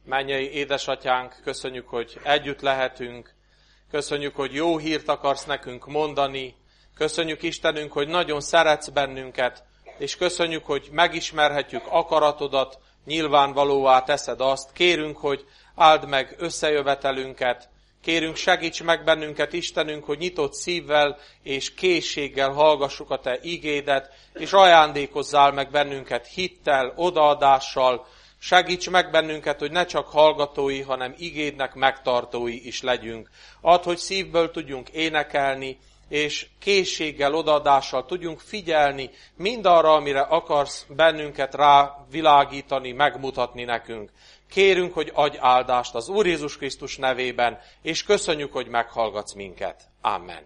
Mennyei édesatyánk, köszönjük, hogy együtt lehetünk. Köszönjük, hogy jó hírt akarsz nekünk mondani. Köszönjük, Istenünk, hogy nagyon szeretsz bennünket, és köszönjük, hogy megismerhetjük akaratodat, nyilvánvalóvá teszed azt. Kérünk, hogy áld meg összejövetelünket. Kérünk, segíts meg bennünket, Istenünk, hogy nyitott szívvel és készséggel hallgassuk a Te igédet, és ajándékozzál meg bennünket hittel, odaadással. Segíts meg bennünket, hogy ne csak hallgatói, hanem igédnek megtartói is legyünk. Add, hogy szívből tudjunk énekelni, és készséggel, odaadással tudjunk figyelni mindarra, amire akarsz bennünket rávilágítani, megmutatni nekünk. Kérünk, hogy adj áldást az Úr Jézus Krisztus nevében, és köszönjük, hogy meghallgatsz minket. Amen.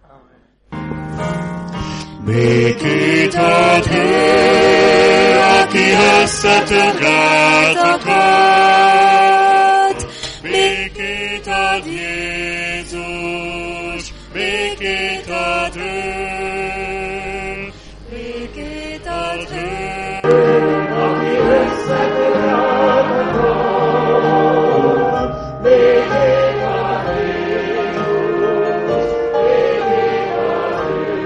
Békét ad ő, aki összetölt akart. Békét ad Jézus, békét ad ő, békét ad ő, aki összetölt akart. Békét ad Jézus, békét ad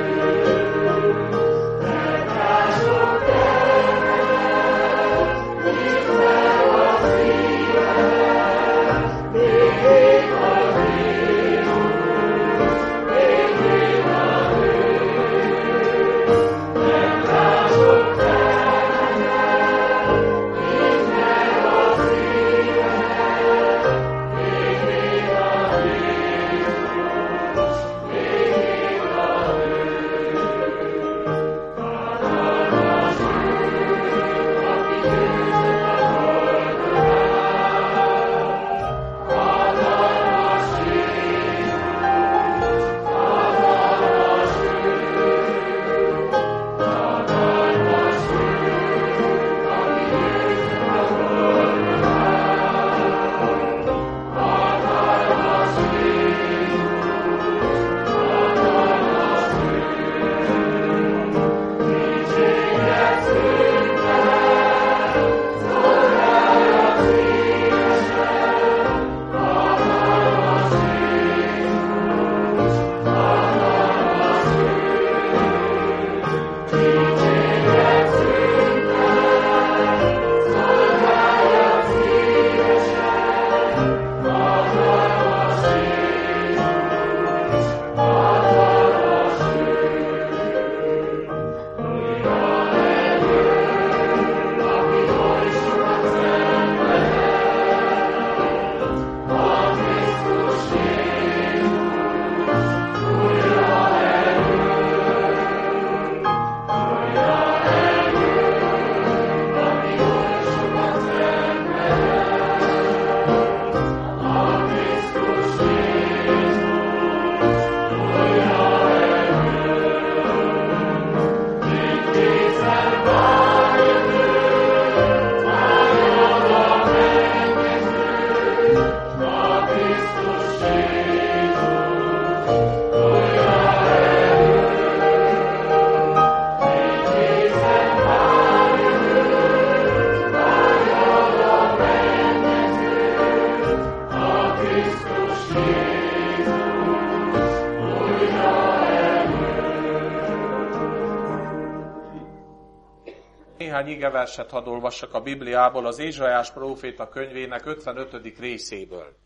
Néhány igeverset hadd olvassak a Bibliából, az Ézsaiás próféta könyvének 55. részéből.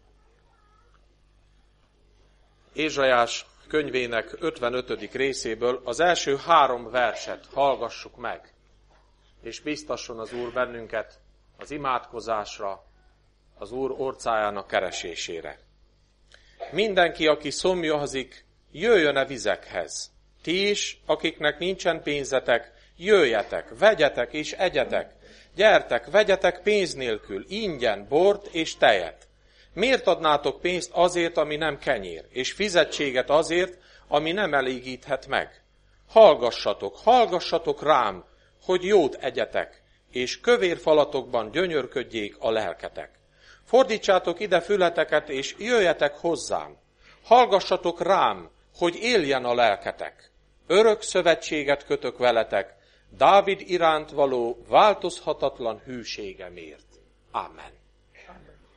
Ézsaiás könyvének 55. részéből az első 3 verset hallgassuk meg, és biztasson az Úr bennünket az imádkozásra, az Úr orcájának keresésére. Mindenki, aki szomjazik, jöjjön a vizekhez. Ti is, akiknek nincsen pénzetek, jöjjetek, vegyetek és egyetek. Gyertek, vegyetek pénz nélkül, ingyen, bort és tejet. Miért adnátok pénzt azért, ami nem kenyér, és fizetséget azért, ami nem elégíthet meg? Hallgassatok rám, hogy jót egyetek, és kövér falatokban gyönyörködjék a lelketek. Fordítsátok ide fületeket, és jöjjetek hozzám. Hallgassatok rám, hogy éljen a lelketek. Örök szövetséget kötök veletek, Dávid iránt való változhatatlan hűségemért. Amen.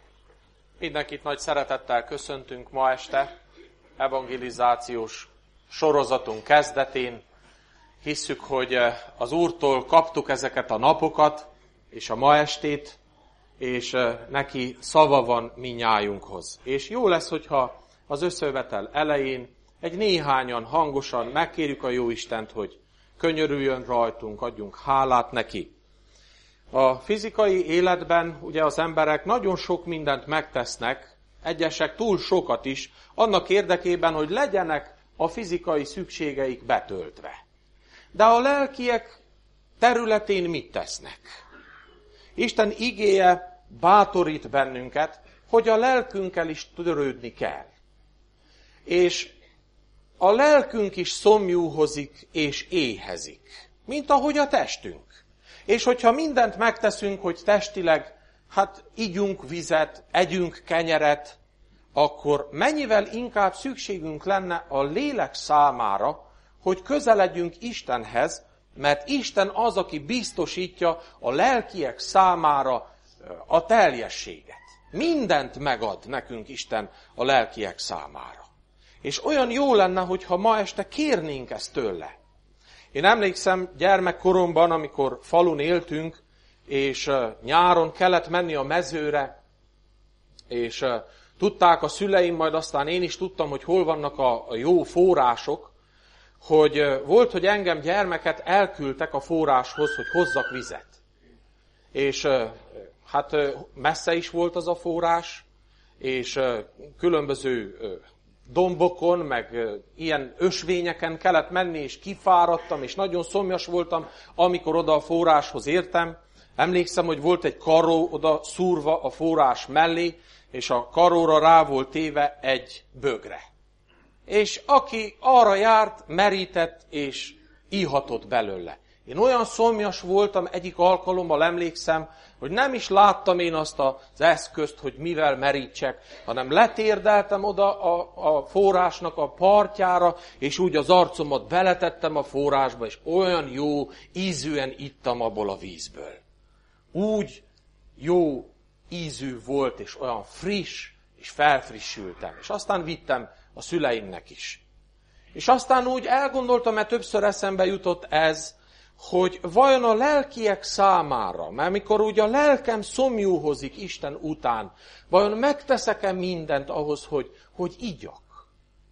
Mindenkit nagy szeretettel köszöntünk ma este evangelizációs sorozatunk kezdetén. Hisszük, hogy az Úrtól kaptuk ezeket a napokat és a ma estét, és neki szava van minnyájunkhoz. És jó lesz, hogyha az összejövetel elején egy néhányan hangosan megkérjük a Jóistent, hogy könyörüljön rajtunk, adjunk hálát neki. A fizikai életben ugye az emberek nagyon sok mindent megtesznek, egyesek túl sokat is, annak érdekében, hogy legyenek a fizikai szükségeik betöltve. De a lelkiek területén mit tesznek? Isten igéje bátorít bennünket, hogy a lelkünkkel is törődni kell. És a lelkünk is szomjúhozik és éhezik, mint ahogy a testünk. És hogyha mindent megteszünk, hogy testileg, igyunk vizet, együnk kenyeret, akkor mennyivel inkább szükségünk lenne a lélek számára, hogy közeledjünk Istenhez, mert Isten az, aki biztosítja a lelkiek számára a teljességet. Mindent megad nekünk Isten a lelkiek számára. És olyan jó lenne, hogyha ma este kérnénk ezt tőle. Én emlékszem gyermekkoromban, amikor falun éltünk, és nyáron kellett menni a mezőre, és tudták a szüleim, majd aztán én is tudtam, hogy hol vannak a jó források, hogy volt, hogy engem gyermeket elküldtek a forráshoz, hogy hozzak vizet. És messze is volt az a forrás, és különböző dombokon, meg ilyen ösvényeken kellett menni, és kifáradtam, és nagyon szomjas voltam, amikor oda a forráshoz értem. Emlékszem, hogy volt egy karó oda szúrva a forrás mellé, és a karóra rá volt téve egy bögre. És aki arra járt, merített, és ihatott belőle. Én olyan szomjas voltam, egyik alkalommal emlékszem, hogy nem is láttam én azt az eszközt, hogy mivel merítsek, hanem letérdeltem oda a forrásnak a partjára, és úgy az arcomat beletettem a forrásba, és olyan jó ízűen ittam abból a vízből. Úgy jó ízű volt, és olyan friss, és felfrissültem. És aztán vittem a szüleimnek is. És aztán úgy elgondoltam, mert többször eszembe jutott ez, hogy vajon a lelkiek számára, mert mikor úgy a lelkem szomjúhozik Isten után, vajon megteszek-e mindent ahhoz, hogy igyak?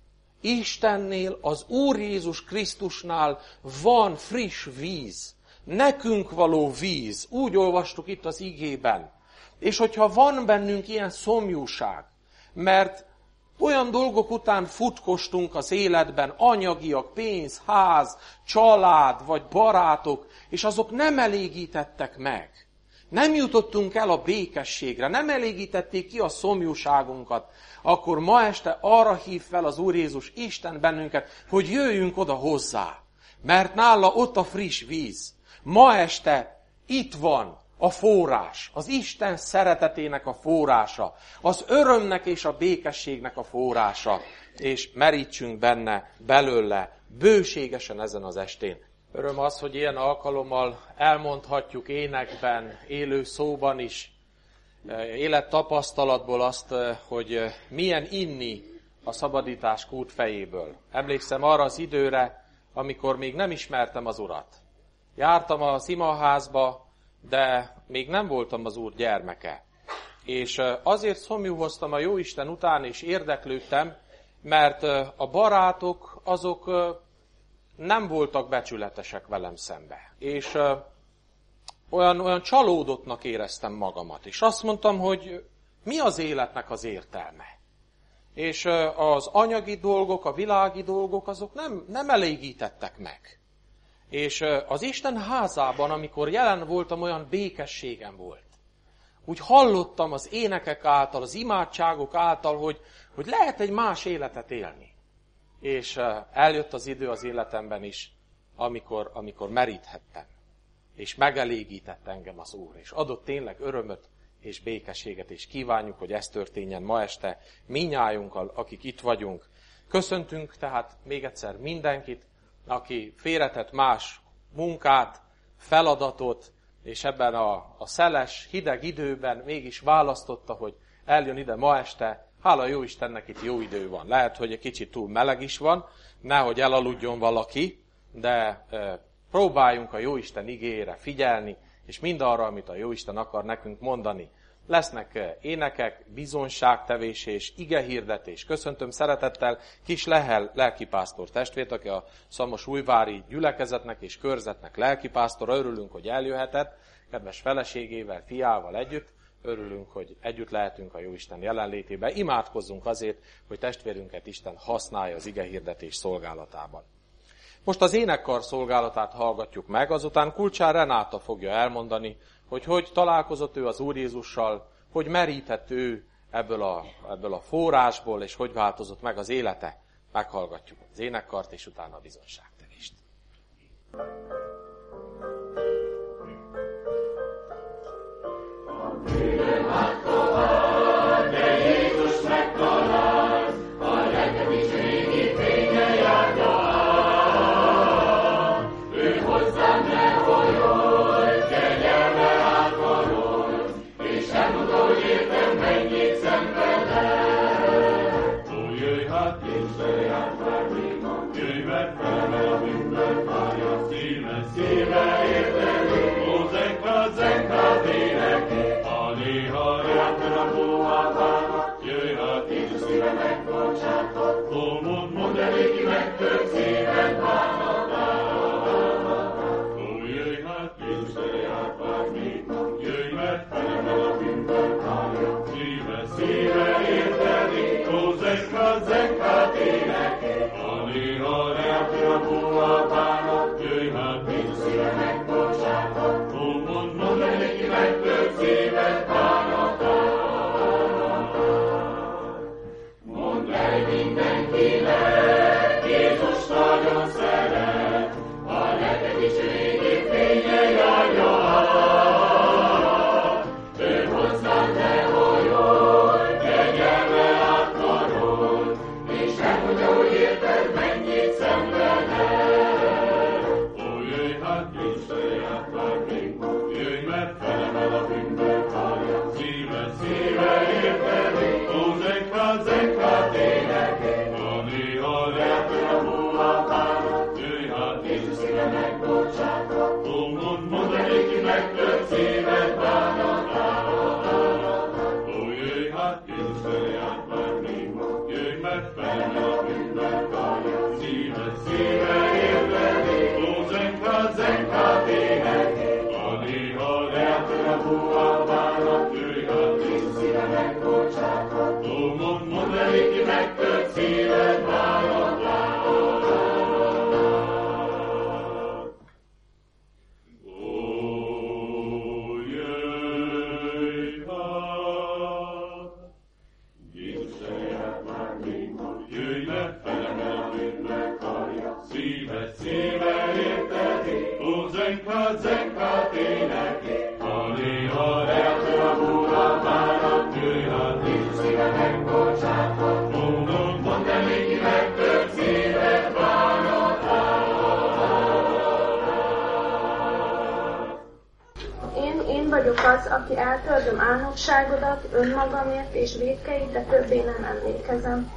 Istennél, az Úr Jézus Krisztusnál van friss víz, nekünk való víz, úgy olvastuk itt az igében. És hogyha van bennünk ilyen szomjúság, mert olyan dolgok után futkostunk az életben, anyagiak, pénz, ház, család vagy barátok, és azok nem elégítettek meg. Nem jutottunk el a békességre, nem elégítették ki a szomjúságunkat, akkor ma este arra hív fel az Úr Jézus Isten bennünket, hogy jöjjünk oda hozzá, mert nála ott a friss víz. Ma este itt van a forrás, az Isten szeretetének a forrása, az örömnek és a békességnek a forrása, és merítsünk belőle bőségesen ezen az estén. Öröm az, hogy ilyen alkalommal elmondhatjuk énekben, élő szóban is, élettapasztalatból azt, hogy milyen inni a szabadítás kútfejéből. Emlékszem arra az időre, amikor még nem ismertem az Urat. Jártam az imaházba, de még nem voltam az Úr gyermeke. És azért szomjúhoztam a Jóisten után, és érdeklődtem, mert a barátok azok nem voltak becsületesek velem szembe. És olyan csalódottnak éreztem magamat. És azt mondtam, hogy mi az életnek az értelme? És az anyagi dolgok, a világi dolgok, azok nem elégítettek meg. És az Isten házában, amikor jelen voltam, olyan békességem volt. Úgy hallottam az énekek által, az imádságok által, hogy lehet egy más életet élni. És eljött az idő az életemben is, amikor meríthettem. És megelégített engem az Úr. És adott tényleg örömöt és békességet. És kívánjuk, hogy ez történjen ma este minnyájunkkal, akik itt vagyunk. Köszöntünk tehát még egyszer mindenkit, aki félretett más munkát, feladatot, és ebben a szeles, hideg időben mégis választotta, hogy eljön ide ma este, hála jó Istennek, itt jó idő van. Lehet, hogy egy kicsit túl meleg is van, nehogy elaludjon valaki, de próbáljunk a Jóisten igéjére figyelni, és mindarra, amit a Jóisten akar nekünk mondani. Lesznek énekek, bizonyságtevés és igehirdetés. Köszöntöm szeretettel Kis Lehel lelkipásztor testvért, aki a Szamosújvári gyülekezetnek és körzetnek lelkipásztora. Örülünk, hogy eljöhetett, kedves feleségével, fiával együtt. Örülünk, hogy együtt lehetünk a Jóisten jelenlétében. Imádkozzunk azért, hogy testvérünket Isten használja az igehirdetés szolgálatában. Most az énekkar szolgálatát hallgatjuk meg, azután Kulcsár Renáta fogja elmondani, hogy találkozott ő az Úr Jézussal, hogy merített ő ebből a forrásból, és hogy változott meg az élete. Meghallgatjuk az énekkart, és utána a bizonyságtevést. De Jézus megtalált, a lelked is régi fénye járja át. Ő hozzám lehajol, kegyelme átkarol, és elmondta, hogy értem, mennyit szenvedett. Ó, jöjj hát, Isten járt már még ma, jöjj meg felemel a bűnből fájja, szíve érteni, ó, zenka, énekli. Néha reátor a bóhávának, jöjj hát, Jézus szíve megbocsátott. Ó, mondd elég ki megtört szíved bánatának. Ó, jöjj hát, Jézus reát vár még ma, jöjj meg, felemel a bűnből kárja. Szíve érteni, ó, zenka, énekli. A néha reátor a bóhávának, jöjj hát, Jézus szíve megbocsátott. Ó, mondd elég ki megtört szíved mindenkinek, Jézus nagyon szeret, a lelked is régi fénye járja át. Ő hozzám lehajol, kegyelme átkarol, és elmondja, hogy érted, mennyit szenvedett. Ó, jöjj hát, Jézus reát vár még ma, jöjj meg, felemel a bűnből kárja. Szíve érteni, ó, zenka, énekli. A reátor a bóhávának, jöjj hát, Jézus szíve megbocsátott. Ó, mondd elég ki megtört szíved bánatának. Ó, jöjj hát, Jézus reát vár még ma, jöjj meg, felemel a bűnből kárja. Szíve érteni, ó, zenka, énekli. A néha reátor a bóhávának, jöjj hát, Jézus szíve megbocsátott. Ó, mondd elég ki megtört szíved bánatának. Ó, jöjj hát, Jézus reát vár még ma, jöjj meg, felemel a bűnből kárja. Szíve érteni, ó, zenka, énekli. A néha reátor a bóhávának, jöjj hát, Jézus szíve megbocsátott. Ó, mondd elég ki megtört szíved bánatának. Én vagyok az, aki eltördöm álnokságodat önmagamért és vétkeit, de többé nem emlékezem.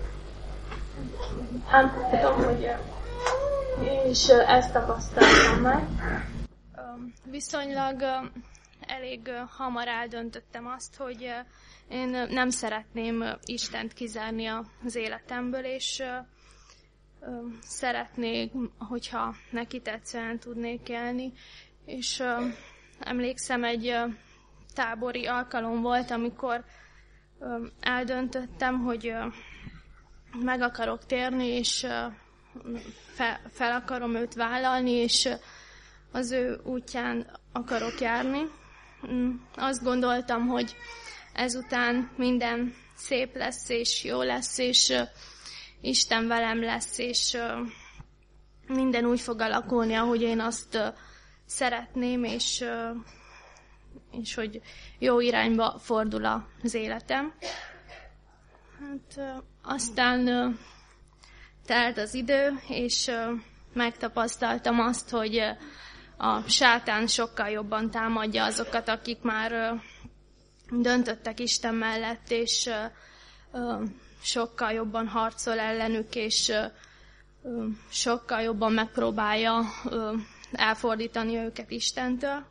Nem tudom, hogy én is ezt tapasztaltam meg. Viszonylag elég hamar eldöntöttem azt, hogy én nem szeretném Istent kizárni az életemből, és szeretnék, hogyha neki tetszően tudnék élni. És emlékszem, egy tábori alkalom volt, amikor eldöntöttem, hogy meg akarok térni, és fel akarom őt vállalni, és az ő útján akarok járni. Azt gondoltam, hogy ezután minden szép lesz, és jó lesz, és Isten velem lesz, és minden úgy fog alakulni, ahogy én azt szeretném, és hogy jó irányba fordul az életem. Hát, aztán telt az idő, és megtapasztaltam azt, hogy a sátán sokkal jobban támadja azokat, akik már döntöttek Isten mellett, és sokkal jobban harcol ellenük, és sokkal jobban megpróbálja elfordítani őket Istentől.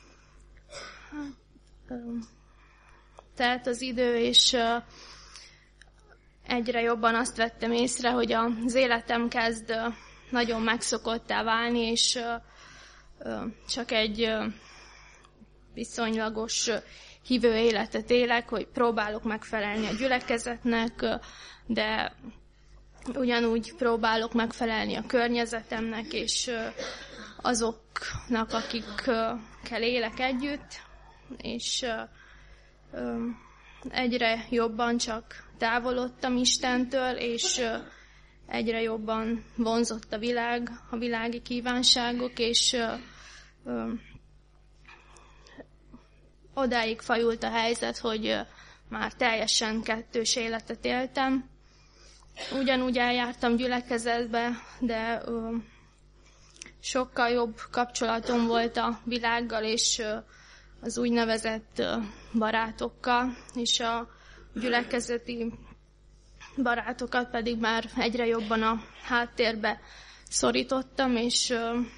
Tehát az idő, és egyre jobban azt vettem észre, hogy az életem kezd nagyon megszokottá válni, és csak egy viszonylagos hívő életet élek, hogy próbálok megfelelni a gyülekezetnek, de ugyanúgy próbálok megfelelni a környezetemnek, és azoknak, akikkel élek együtt, és egyre jobban csak távolodtam Istentől, és egyre jobban vonzott a világ, a világi kívánságok, és odáig fajult a helyzet, hogy már teljesen kettős életet éltem. Ugyanúgy eljártam gyülekezetbe, de sokkal jobb kapcsolatom volt a világgal, és az úgynevezett barátokkal, és a gyülekezeti barátokat pedig már egyre jobban a háttérbe szorítottam, és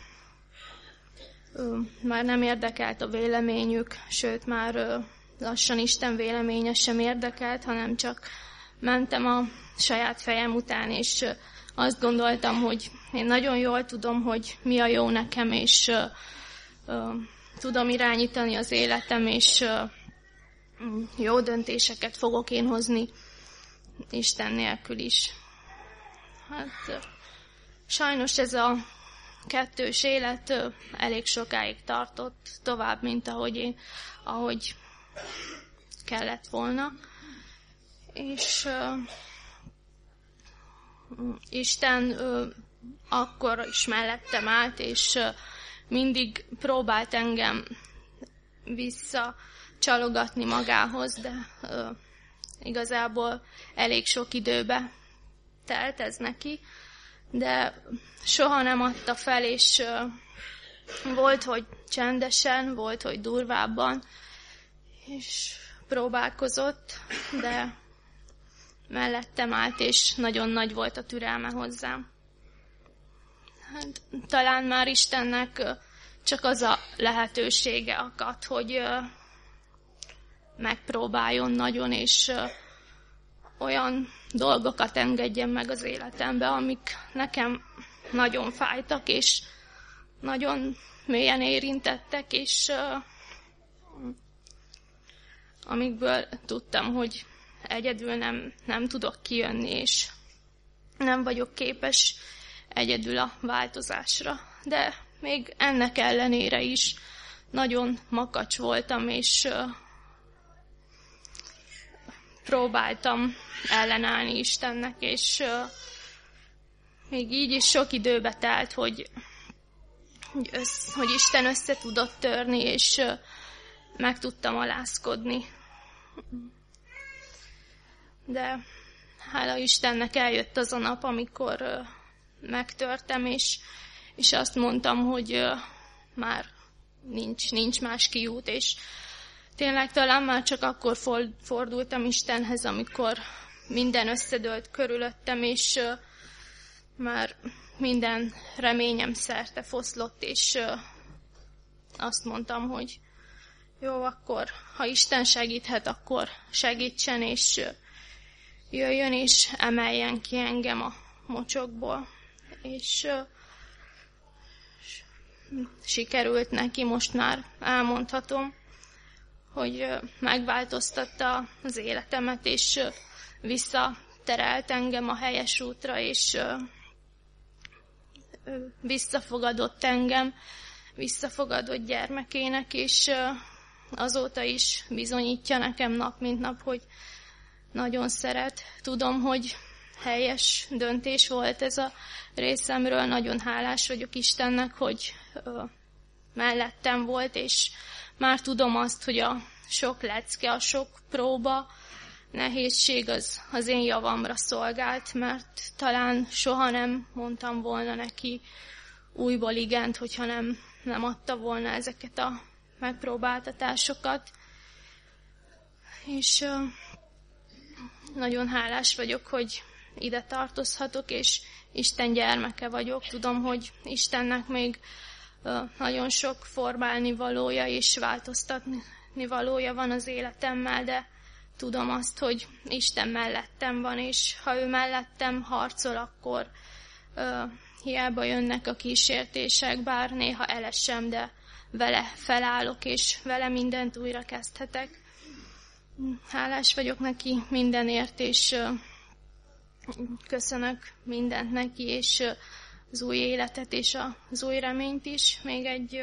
már nem érdekelt a véleményük, sőt már lassan Isten véleménye sem érdekelt, hanem csak mentem a saját fejem után, és azt gondoltam, hogy én nagyon jól tudom, hogy mi a jó nekem, és tudom irányítani az életem, és jó döntéseket fogok én hozni Isten nélkül is. Hát sajnos ez a kettős élet elég sokáig tartott, tovább, mint ahogy kellett volna. És Isten akkor is mellettem állt, és mindig próbált engem visszacsalogatni magához, de igazából elég sok időbe telt ez neki, de soha nem adta fel, és volt, hogy csendesen, volt, hogy durvábban, és próbálkozott, de mellettem állt, és nagyon nagy volt a türelme hozzám. Hát, talán már Istennek csak az a lehetősége akadt, hogy megpróbáljon nagyon, és olyan dolgokat engedjen meg az életembe, amik nekem nagyon fájtak, és nagyon mélyen érintettek, és amikből tudtam, hogy egyedül nem tudok kijönni, és nem vagyok képes egyedül a változásra. De még ennek ellenére is nagyon makacs voltam, és próbáltam ellenállni Istennek, és még így is sok időbe telt, hogy Isten össze tudott törni, és meg tudtam alázkodni. De hála Istennek eljött az a nap, amikor megtörtem, és azt mondtam, hogy már nincs más kiút, és tényleg talán már csak akkor fordultam Istenhez, amikor minden összedőlt körülöttem, és már minden reményem szerte foszlott, és azt mondtam, hogy jó, akkor ha Isten segíthet, akkor segítsen, és jöjjön, és emeljen ki engem a mocsokból. És sikerült neki, most már elmondhatom, hogy megváltoztatta az életemet, és visszaterelt engem a helyes útra, és visszafogadott engem, visszafogadott gyermekének, és azóta is bizonyítja nekem nap mint nap, hogy nagyon szeret. Tudom, hogy helyes döntés volt ez a részemről, nagyon hálás vagyok Istennek, hogy mellettem volt, és már tudom azt, hogy a sok lecke, a sok próba, nehézség az én javamra szolgált, mert talán soha nem mondtam volna neki újból igent, hogyha nem adta volna ezeket a megpróbáltatásokat. és nagyon hálás vagyok, hogy ide tartozhatok, és Isten gyermeke vagyok. Tudom, hogy Istennek még nagyon sok formálni valója és változtatni valója van az életemmel, de tudom azt, hogy Isten mellettem van, és ha ő mellettem harcol, akkor hiába jönnek a kísértések, bár néha elesem, de vele felállok, és vele mindent újra kezdhetek. Hálás vagyok neki mindenért, és köszönök mindent neki, és az új életet, és az új reményt is. Még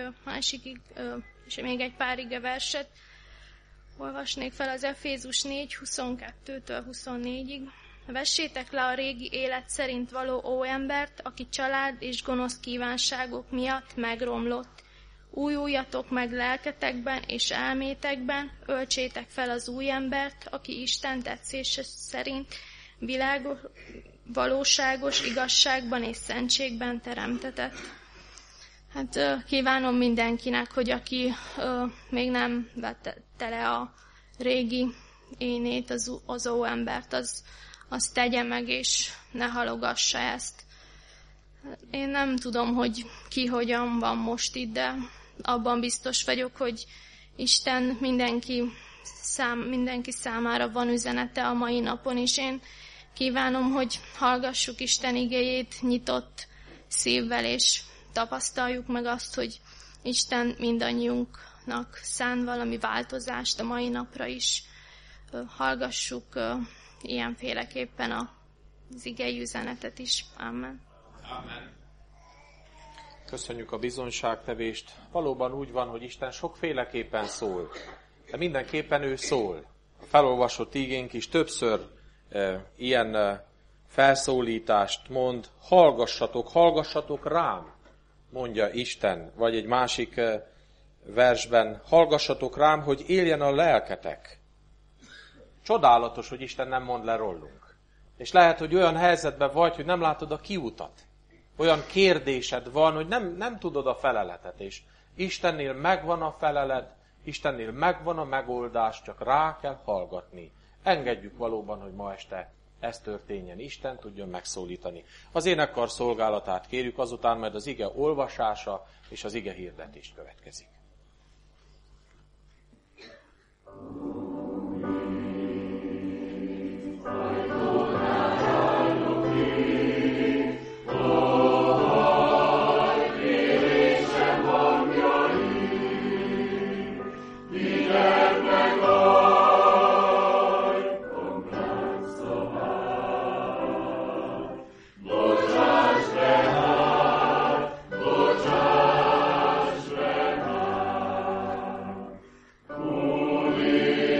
egy pár igeverset olvasnék fel, az Efézus 4:22-től 24-ig. Vessétek le a régi élet szerint való óembert, aki család és gonosz kívánságok miatt megromlott. Újuljatok meg lelketekben és elmétekben, öltsétek fel az új embert, aki Isten tetszése szerint világos, valóságos igazságban és szentségben teremtetett. Hát kívánom mindenkinek, hogy aki még nem vette le a régi énét, az óembert, az tegye meg, és ne halogassa ezt. Én nem tudom, hogy ki hogyan van most itt, de abban biztos vagyok, hogy Isten mindenki számára van üzenete a mai napon, és én kívánom, hogy hallgassuk Isten igéjét nyitott szívvel, és tapasztaljuk meg azt, hogy Isten mindannyiunknak szán valami változást a mai napra is. Hallgassuk ilyenféleképpen az igei üzenetet is. Amen. Amen. Köszönjük a bizonyságtevést. Valóban úgy van, hogy Isten sokféleképpen szól, de mindenképpen ő szól. A felolvasott igénk is többször ilyen felszólítást mond, hallgassatok rám, mondja Isten, vagy egy másik versben, hallgassatok rám, hogy éljen a lelketek. Csodálatos, hogy Isten nem mond le rólunk. És lehet, hogy olyan helyzetben vagy, hogy nem látod a kiutat. Olyan kérdésed van, hogy nem tudod a feleletet, és Istennél megvan a felelet, Istennél megvan a megoldás, csak rá kell hallgatni. Engedjük valóban, hogy ma este ez történjen, Isten tudjon megszólítani. Az énekkar szolgálatát kérjük, azután majd az ige olvasása és az ige hirdetést következik. Holy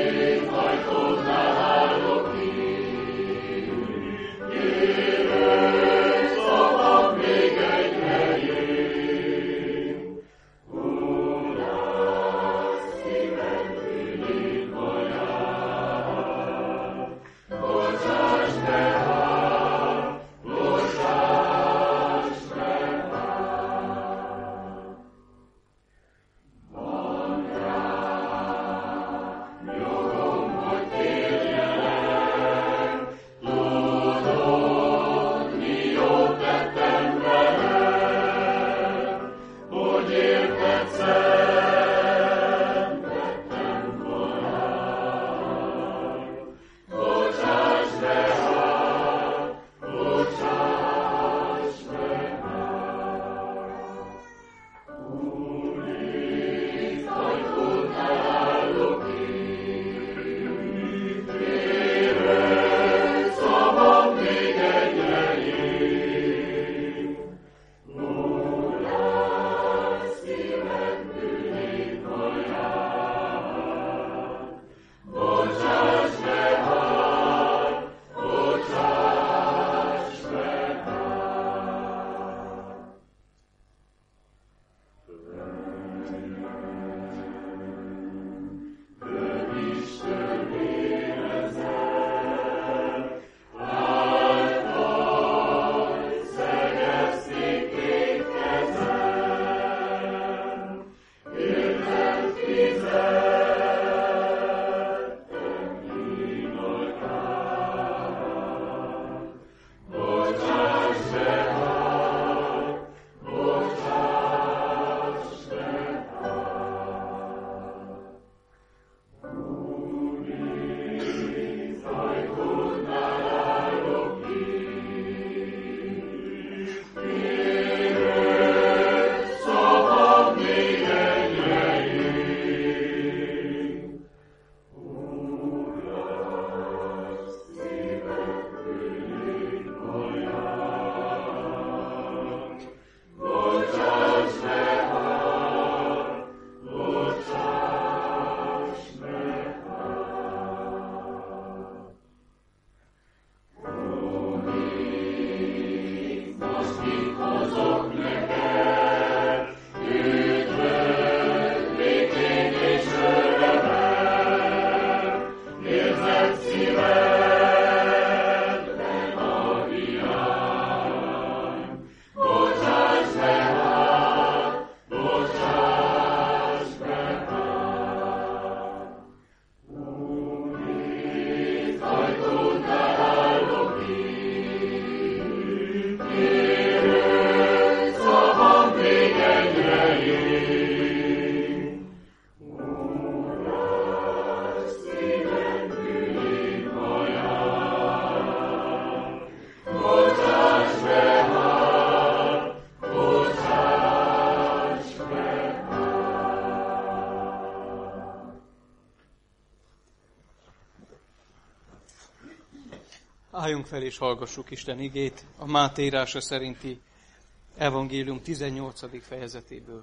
Álljunk fel és hallgassuk Isten igét a Máté írása szerinti evangélium 18. fejezetéből.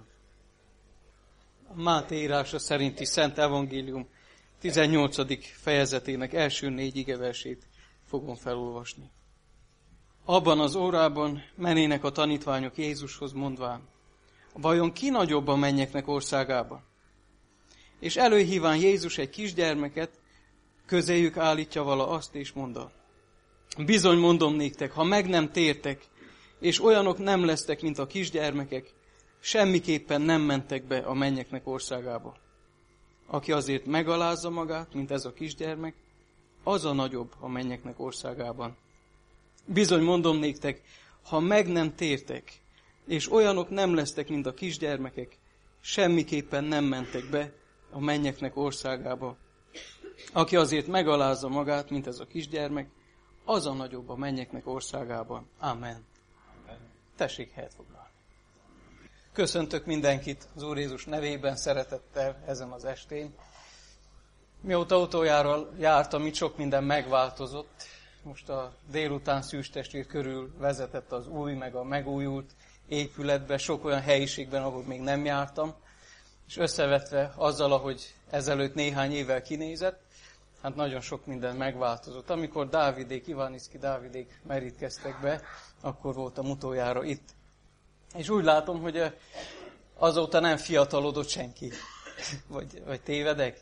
A Máté írása szerinti Szent Evangélium 18. fejezetének első 4 igeversét fogom felolvasni. Abban az órában menének a tanítványok Jézushoz mondván, vajon ki nagyobb a mennyeknek országában? És előhíván Jézus egy kisgyermeket, közéjük állítja vala azt és mondta, bizony mondom néktek, ha meg nem tértek, és olyanok nem lesztek, mint a kisgyermekek, semmiképpen nem mentek be a mennyeknek országába. Aki azért megalázza magát, mint ez a kisgyermek, az a nagyobb a mennyeknek országában. Bizony mondom néktek, ha meg nem tértek, és olyanok nem lesztek, mint a kisgyermekek, semmiképpen nem mentek be a mennyeknek országába. Aki azért megalázza magát, mint ez a kisgyermek, az a nagyobb a mennyeknek országában. Amen. Tessék helyet foglalni. Köszöntök mindenkit az Úr Jézus nevében, szeretettel ezen az estén. Mióta utoljára jártam, itt sok minden megváltozott. Most a délután Szűcs testvér körül vezetett az új, meg a megújult épületbe, sok olyan helyiségben, ahol még nem jártam. És összevetve azzal, ahogy ezelőtt néhány évvel kinézett, hát nagyon sok minden megváltozott. Amikor Ivaniszki Dávidék merítkeztek be, akkor voltam utoljára itt. És úgy látom, hogy azóta nem fiatalodott senki. Vagy tévedek?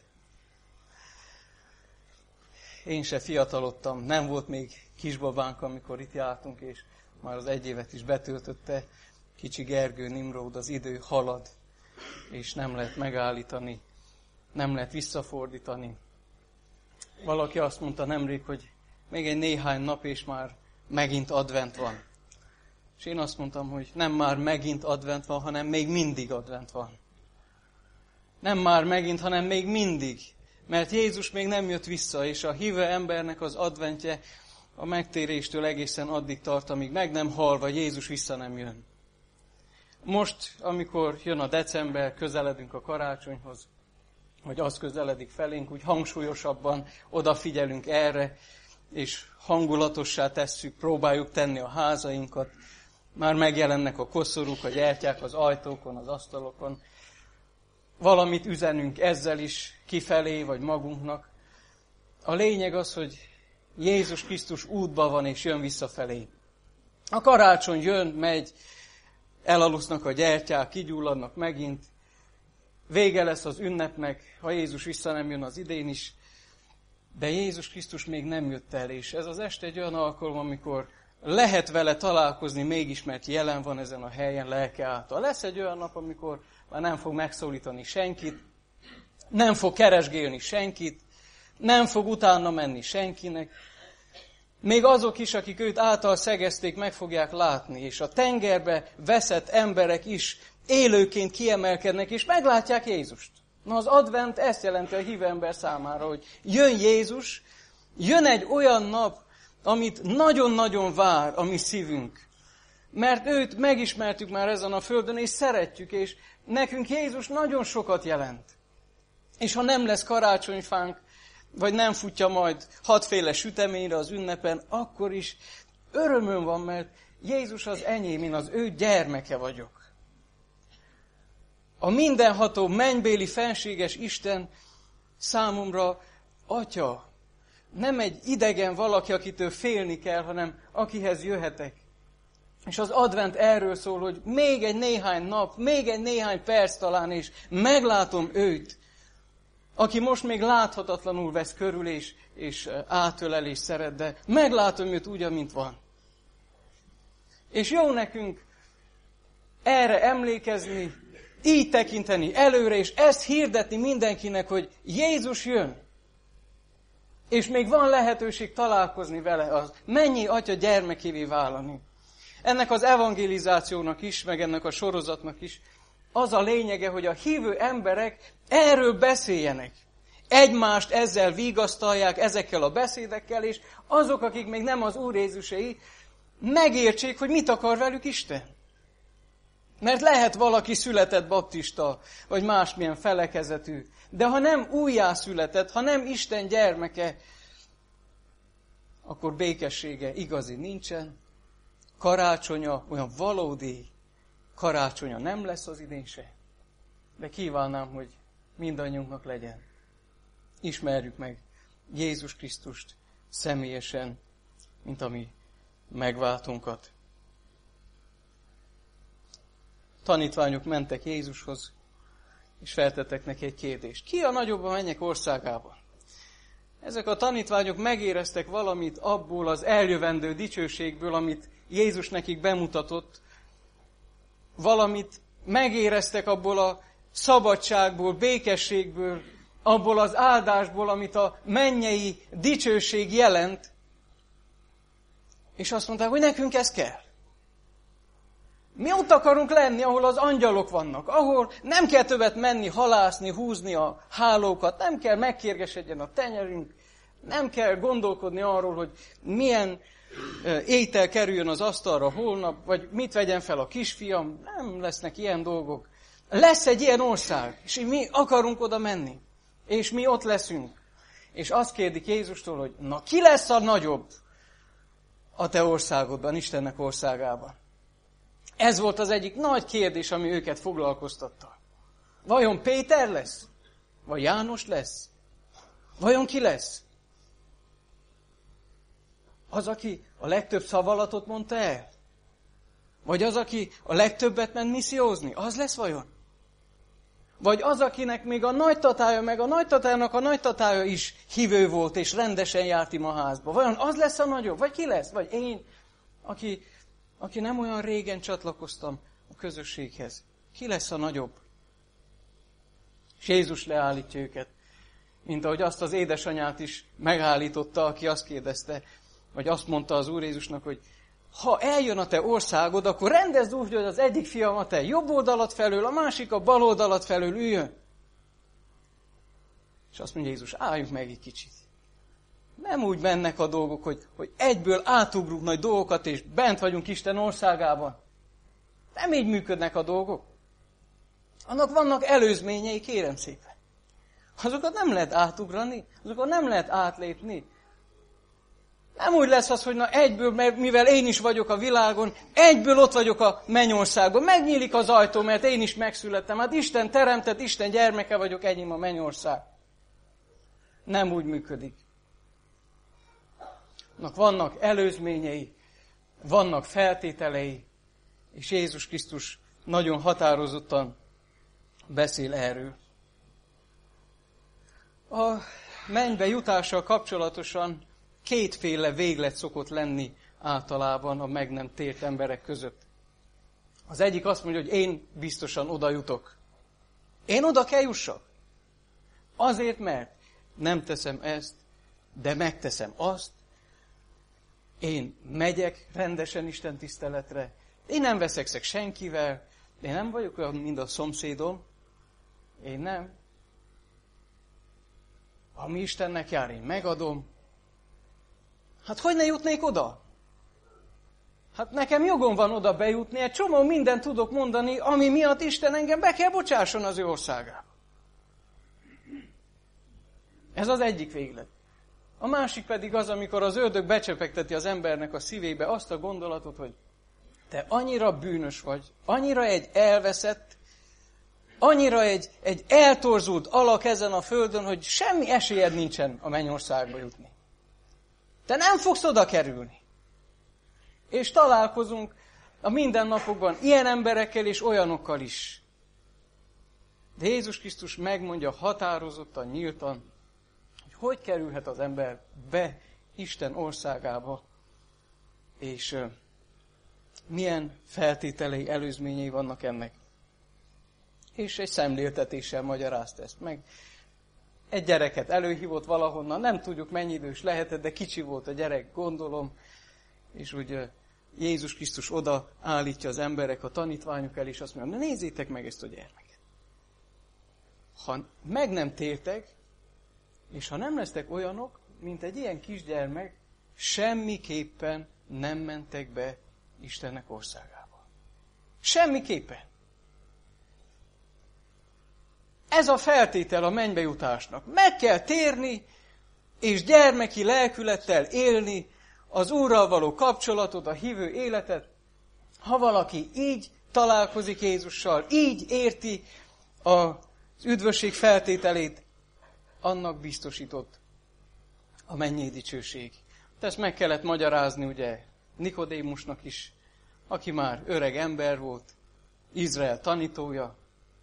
Én se fiatalodtam, nem volt még kisbabánk, amikor itt jártunk, és már az 1 évet is betöltötte. Kicsi Gergő Nimród, az idő halad, és nem lehet megállítani, nem lehet visszafordítani. Valaki azt mondta nemrég, hogy még egy néhány nap, és már megint advent van. És én azt mondtam, hogy nem már megint advent van, hanem még mindig advent van. Nem már megint, hanem még mindig. Mert Jézus még nem jött vissza, és a hívő embernek az adventje a megtéréstől egészen addig tart, amíg meg nem hal, vagy Jézus vissza nem jön. Most, amikor jön a december, közeledünk a karácsonyhoz, vagy az közeledik felénk, úgy hangsúlyosabban odafigyelünk erre, és hangulatossá tesszük, próbáljuk tenni a házainkat. Már megjelennek a koszorúk, a gyertyák az ajtókon, az asztalokon. Valamit üzenünk ezzel is kifelé, vagy magunknak. A lényeg az, hogy Jézus Krisztus útban van, és jön visszafelé. A karácsony jön, megy, elalusznak a gyertyák, kigyulladnak megint. Vége lesz az ünnepnek, ha Jézus vissza nem jön az idén is, de Jézus Krisztus még nem jött el, és ez az este egy olyan alkalom, amikor lehet vele találkozni mégis, mert jelen van ezen a helyen lelke által. Lesz egy olyan nap, amikor már nem fog megszólítani senkit, nem fog keresgélni senkit, nem fog utána menni senkinek. Még azok is, akik őt által szegezték, meg fogják látni, és a tengerbe veszett emberek is élőként kiemelkednek, és meglátják Jézust. Na, az advent ezt jelenti a hívő ember számára, hogy jön Jézus, jön egy olyan nap, amit nagyon-nagyon vár a mi szívünk. Mert őt megismertük már ezen a földön, és szeretjük, és nekünk Jézus nagyon sokat jelent. És ha nem lesz karácsonyfánk, vagy nem futja majd 6 féle süteményre az ünnepen, akkor is örömöm van, mert Jézus az enyém, én az ő gyermeke vagyok. A mindenható mennybéli fenséges Isten számomra Atya. Nem egy idegen valaki, akitől félni kell, hanem akihez jöhetek. És az advent erről szól, hogy még egy néhány nap, még egy néhány perc talán, és meglátom őt. aki most még láthatatlanul vesz körül, és átölel és szeret, de meglátom őt úgy, amint van. És jó nekünk erre emlékezni, így tekinteni előre, és ezt hirdetni mindenkinek, hogy Jézus jön. És még van lehetőség találkozni vele, az mennyi atya gyermekévé válni. Ennek az evangelizációnak is, meg ennek a sorozatnak is az a lényege, hogy a hívő emberek erről beszéljenek. Egymást ezzel vigasztalják, ezekkel a beszédekkel, és azok, akik még nem az Úr Jézusé, megértsék, hogy mit akar velük Isten. Mert lehet valaki született baptista, vagy másmilyen felekezetű, de ha nem újjászületett, ha nem Isten gyermeke, akkor békessége igazi nincsen, karácsonya, olyan valódi karácsonya nem lesz az idén se. De kívánnám, hogy mindannyiunknak legyen. Ismerjük meg Jézus Krisztust személyesen, mint a mi megváltunkat. Tanítványok mentek Jézushoz, és feltettek neki egy kérdést. Ki a nagyobb a mennyek országában? Ezek a tanítványok megéreztek valamit abból az eljövendő dicsőségből, amit Jézus nekik bemutatott. Valamit megéreztek abból a szabadságból, békességből, abból az áldásból, amit a mennyei dicsőség jelent. És azt mondták, hogy nekünk ez kell. Mi ott akarunk lenni, ahol az angyalok vannak, ahol nem kell többet menni, halászni, húzni a hálókat, nem kell megkérgesedjen a tenyerünk, nem kell gondolkodni arról, hogy milyen étel kerüljön az asztalra holnap, vagy mit vegyen fel a kisfiam, nem lesznek ilyen dolgok. Lesz egy ilyen ország, és mi akarunk oda menni, és mi ott leszünk. És azt kérdik Jézustól, hogy na ki lesz a nagyobb a te országodban, Istennek országában? Ez volt az egyik nagy kérdés, ami őket foglalkoztatta. Vajon Péter lesz? Vagy János lesz? Vajon ki lesz? Az, aki a legtöbb szavalatot mondta el? Vagy az, aki a legtöbbet ment missziózni? Az lesz vajon? Vagy az, akinek még a nagytatája, meg a nagytatájának a nagytatája is hívő volt, és rendesen járt imaházba? Vajon az lesz a nagyobb? Vagy ki lesz? Vagy én, aki nem olyan régen csatlakoztam a közösséghez. Ki lesz a nagyobb? És Jézus leállítja őket, mint ahogy azt az édesanyát is megállította, aki azt kérdezte, vagy azt mondta az Úr Jézusnak, hogy ha eljön a te országod, akkor rendezd úgy, hogy az egyik fiam a te jobb oldalat felől, a másik a bal oldalat felől üljön. És azt mondja Jézus, álljunk meg egy kicsit. Nem úgy mennek a dolgok, hogy egyből átugrunk nagy dolgokat, és bent vagyunk Isten országában. Nem így működnek a dolgok. Annak vannak előzményei, kérem szépen. Azokat nem lehet átugrani, azokat nem lehet átlépni. Nem úgy lesz az, hogy na egyből, mert mivel én is vagyok a világon, egyből ott vagyok a mennyországban. Megnyílik az ajtó, mert én is megszülettem. Hát Isten teremtett, Isten gyermeke vagyok, enyém a mennyország. Nem úgy működik. Vannak előzményei, vannak feltételei, és Jézus Krisztus nagyon határozottan beszél erről. A mennybe jutással kapcsolatosan kétféle véglet szokott lenni általában a meg nem tért emberek között. Az egyik azt mondja, hogy én biztosan oda jutok. Én oda kell jussak. Azért, mert nem teszem ezt, de megteszem azt. Én megyek rendesen Isten tiszteletre. Én nem veszekszek senkivel. Én nem vagyok olyan, mint a szomszédom. Én nem. Ami Istennek jár, én megadom. Hát hogy ne jutnék oda? Hát nekem jogom van oda bejutni, egy csomó mindent tudok mondani, ami miatt Isten engem be kell bocsásson az ő országába. Ez az egyik véglet. A másik pedig az, amikor az ördög becsepegteti az embernek a szívébe azt a gondolatot, hogy te annyira bűnös vagy, annyira egy elveszett, annyira egy eltorzult alak ezen a földön, hogy semmi esélyed nincsen a mennyországba jutni. Te nem fogsz oda kerülni. És találkozunk a mindennapokban ilyen emberekkel és olyanokkal is. De Jézus Krisztus megmondja határozottan, nyíltan, hogy kerülhet az ember be Isten országába, és milyen feltételei, előzményei vannak ennek. És egy szemléltetéssel magyarázta ezt meg. Egy gyereket előhívott valahonnan, nem tudjuk mennyi idős lehetett, de kicsi volt a gyerek, gondolom, és úgy Jézus Krisztus oda állítja az emberek, a tanítványok el, és azt mondja, nézzétek meg ezt a gyermeket. Ha meg nem tértek, és ha nem lesztek olyanok, mint egy ilyen kisgyermek, semmiképpen nem mentek be Istennek országába. Semmiképpen. Ez a feltétel a mennybe jutásnak. Meg kell térni, és gyermeki lelkülettel élni az Úrral való kapcsolatot, a hívő életet. Ha valaki így találkozik Jézussal, így érti az üdvösség feltételét, annak biztosított a mennyei dicsőség. De ezt meg kellett magyarázni ugye Nikodémusnak is, aki már öreg ember volt, Izrael tanítója.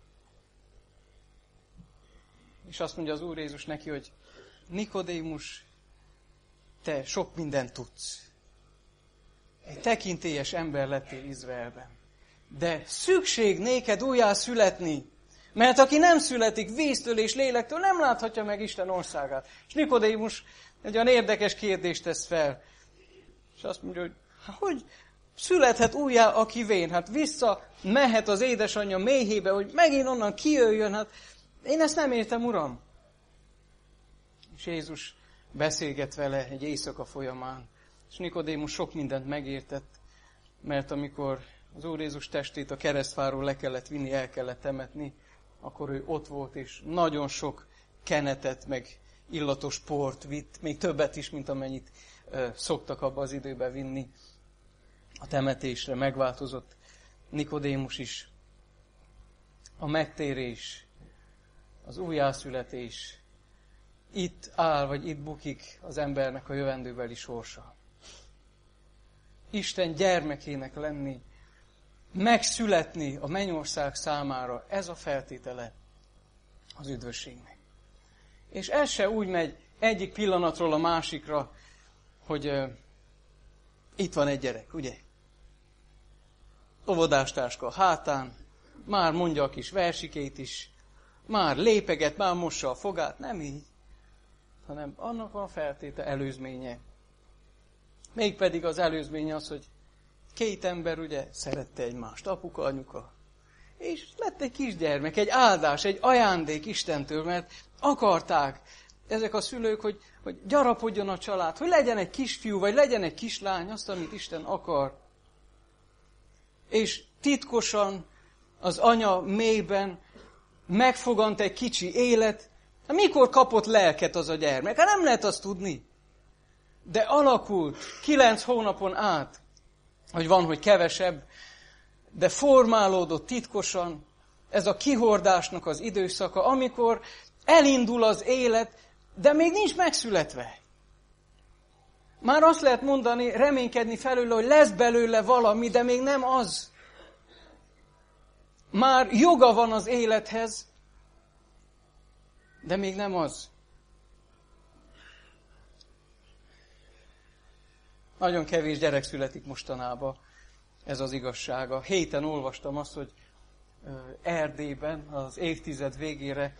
És azt mondja az Úr Jézus neki, hogy Nikodémus, te sok mindent tudsz. Egy tekintélyes ember lettél Izraelben. De szükség néked újjá születni, mert aki nem születik víztől és lélektől, nem láthatja meg Isten országát. És Nikodémus egy olyan érdekes kérdést tesz fel. És azt mondja, hogy születhet újjá, aki vén? Hát vissza mehet az édesanyja méhébe, hogy megint onnan kijöjjön. Hát én ezt nem értem, Uram. És Jézus beszélget vele egy éjszaka folyamán. És Nikodémus sok mindent megértett, mert amikor az Úr Jézus testét a keresztfáról le kellett vinni, el kellett temetni, akkor ő ott volt, és nagyon sok kenetet, meg illatos port vitt, még többet is, mint amennyit szoktak abba az időbe vinni a temetésre. Megváltozott Nikodémus is. A megtérés, az újjászületés, itt áll, vagy itt bukik az embernek a jövendőbeli sorsa. Isten gyermekének lenni, megszületni a mennyország számára, ez a feltétele az üdvösségnek. És ez se úgy megy egyik pillanatról a másikra, hogy itt van egy gyerek, ugye? Óvodástáska a hátán, már mondja a kis versikét is, már lépeget, már mossa a fogát, nem így, hanem annak van a feltéte, előzménye. Mégpedig az előzménye az, hogy két ember ugye szerette egymást, apuka, anyuka. És lett egy kisgyermek, egy áldás, egy ajándék Istentől, mert akarták ezek a szülők, hogy gyarapodjon a család, hogy legyen egy kisfiú, vagy legyen egy kislány, azt, amit Isten akar. És titkosan az anya mélyben megfogant egy kicsi élet. Mikor kapott lelket az a gyermek? Hát nem lehet azt tudni. De alakult 9 hónapon át, hogy van, hogy kevesebb, de formálódott titkosan ez a kihordásnak az időszaka, amikor elindul az élet, de még nincs megszületve. Már azt lehet mondani, reménykedni felőle, hogy lesz belőle valami, de még nem az. Már joga van az élethez, de még nem az. Nagyon kevés gyerek születik mostanában, ez az igazsága. Héten olvastam azt, hogy Erdélyben az évtized végére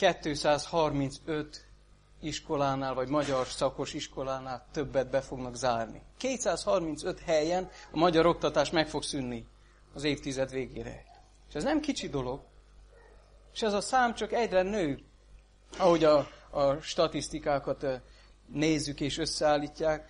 235 iskolánál, vagy magyar szakos iskolánál többet be fognak zárni. 235 helyen a magyar oktatás meg fog szűnni az évtized végére. És ez nem kicsi dolog, és ez a szám csak egyre nő, ahogy a statisztikákat nézzük és összeállítják.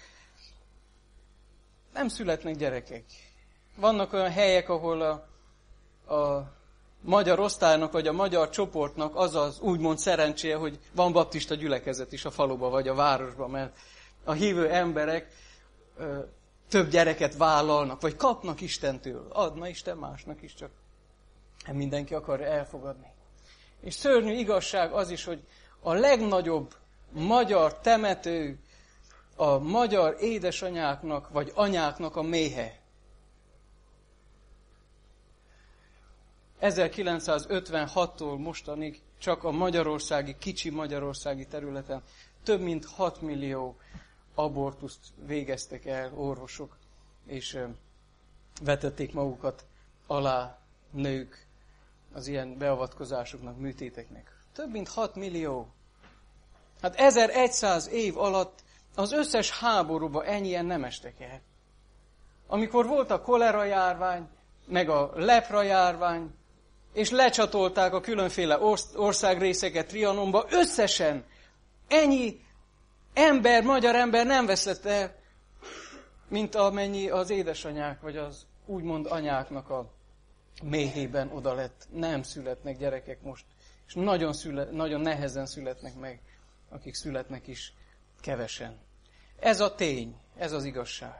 Nem születnek gyerekek. Vannak olyan helyek, ahol a magyar osztálynak, vagy a magyar csoportnak az az úgymond szerencséje, hogy van baptista gyülekezet is a faluba, vagy a városba, mert a hívő emberek több gyereket vállalnak, vagy kapnak Istentől. Adna Isten másnak is, csak mindenki akarja elfogadni. És szörnyű igazság az is, hogy a legnagyobb magyar temető a magyar édesanyáknak, vagy anyáknak a méhe. 1956-tól mostanig csak a kicsi magyarországi területen több mint 6 millió abortuszt végeztek el orvosok, és vetették magukat alá nők az ilyen beavatkozásoknak, műtéteknek. Több mint 6 millió. Hát 1100 év alatt az összes háborúba ennyien nem estek el. Amikor volt a kolera járvány, meg a lepra járvány, és lecsatolták a különféle országrészeket Trianonba, összesen ennyi magyar ember nem veszett el, mint amennyi az édesanyák, vagy az úgymond anyáknak a méhében oda lett. Nem születnek gyerekek most, és nagyon nehezen születnek meg, akik születnek is kevesen. Ez a tény, ez az igazság.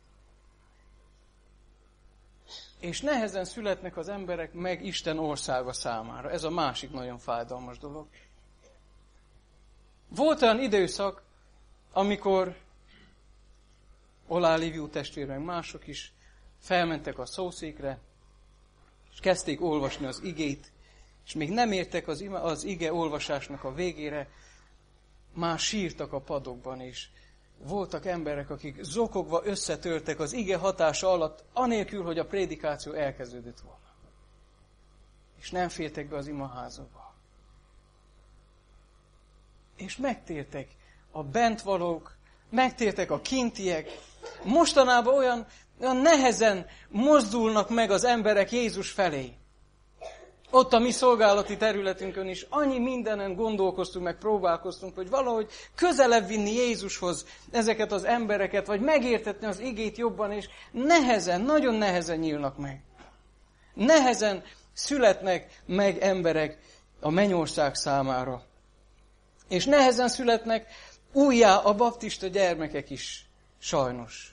És nehezen születnek az emberek meg Isten országa számára. Ez a másik nagyon fájdalmas dolog. Volt olyan időszak, amikor Olá Liviu testvér, meg mások is felmentek a szószékre, és kezdték olvasni az igét, és még nem értek az ige olvasásnak a végére, már sírtak a padokban, és voltak emberek, akik zokogva összetörtek az ige hatása alatt, anélkül, hogy a prédikáció elkezdődött volna. És nem fértek be az imaházakba. És megtértek a bentvalók, megtértek a kintiek. Mostanában olyan nehezen mozdulnak meg az emberek Jézus felé. Ott a mi szolgálati területünkön is annyi mindenen gondolkoztunk, meg próbálkoztunk, hogy valahogy közelebb vinni Jézushoz ezeket az embereket, vagy megértetni az igét jobban, és nehezen, nagyon nehezen nyílnak meg. Nehezen születnek meg emberek a mennyország számára. És nehezen születnek újjá a baptista gyermekek is, sajnos.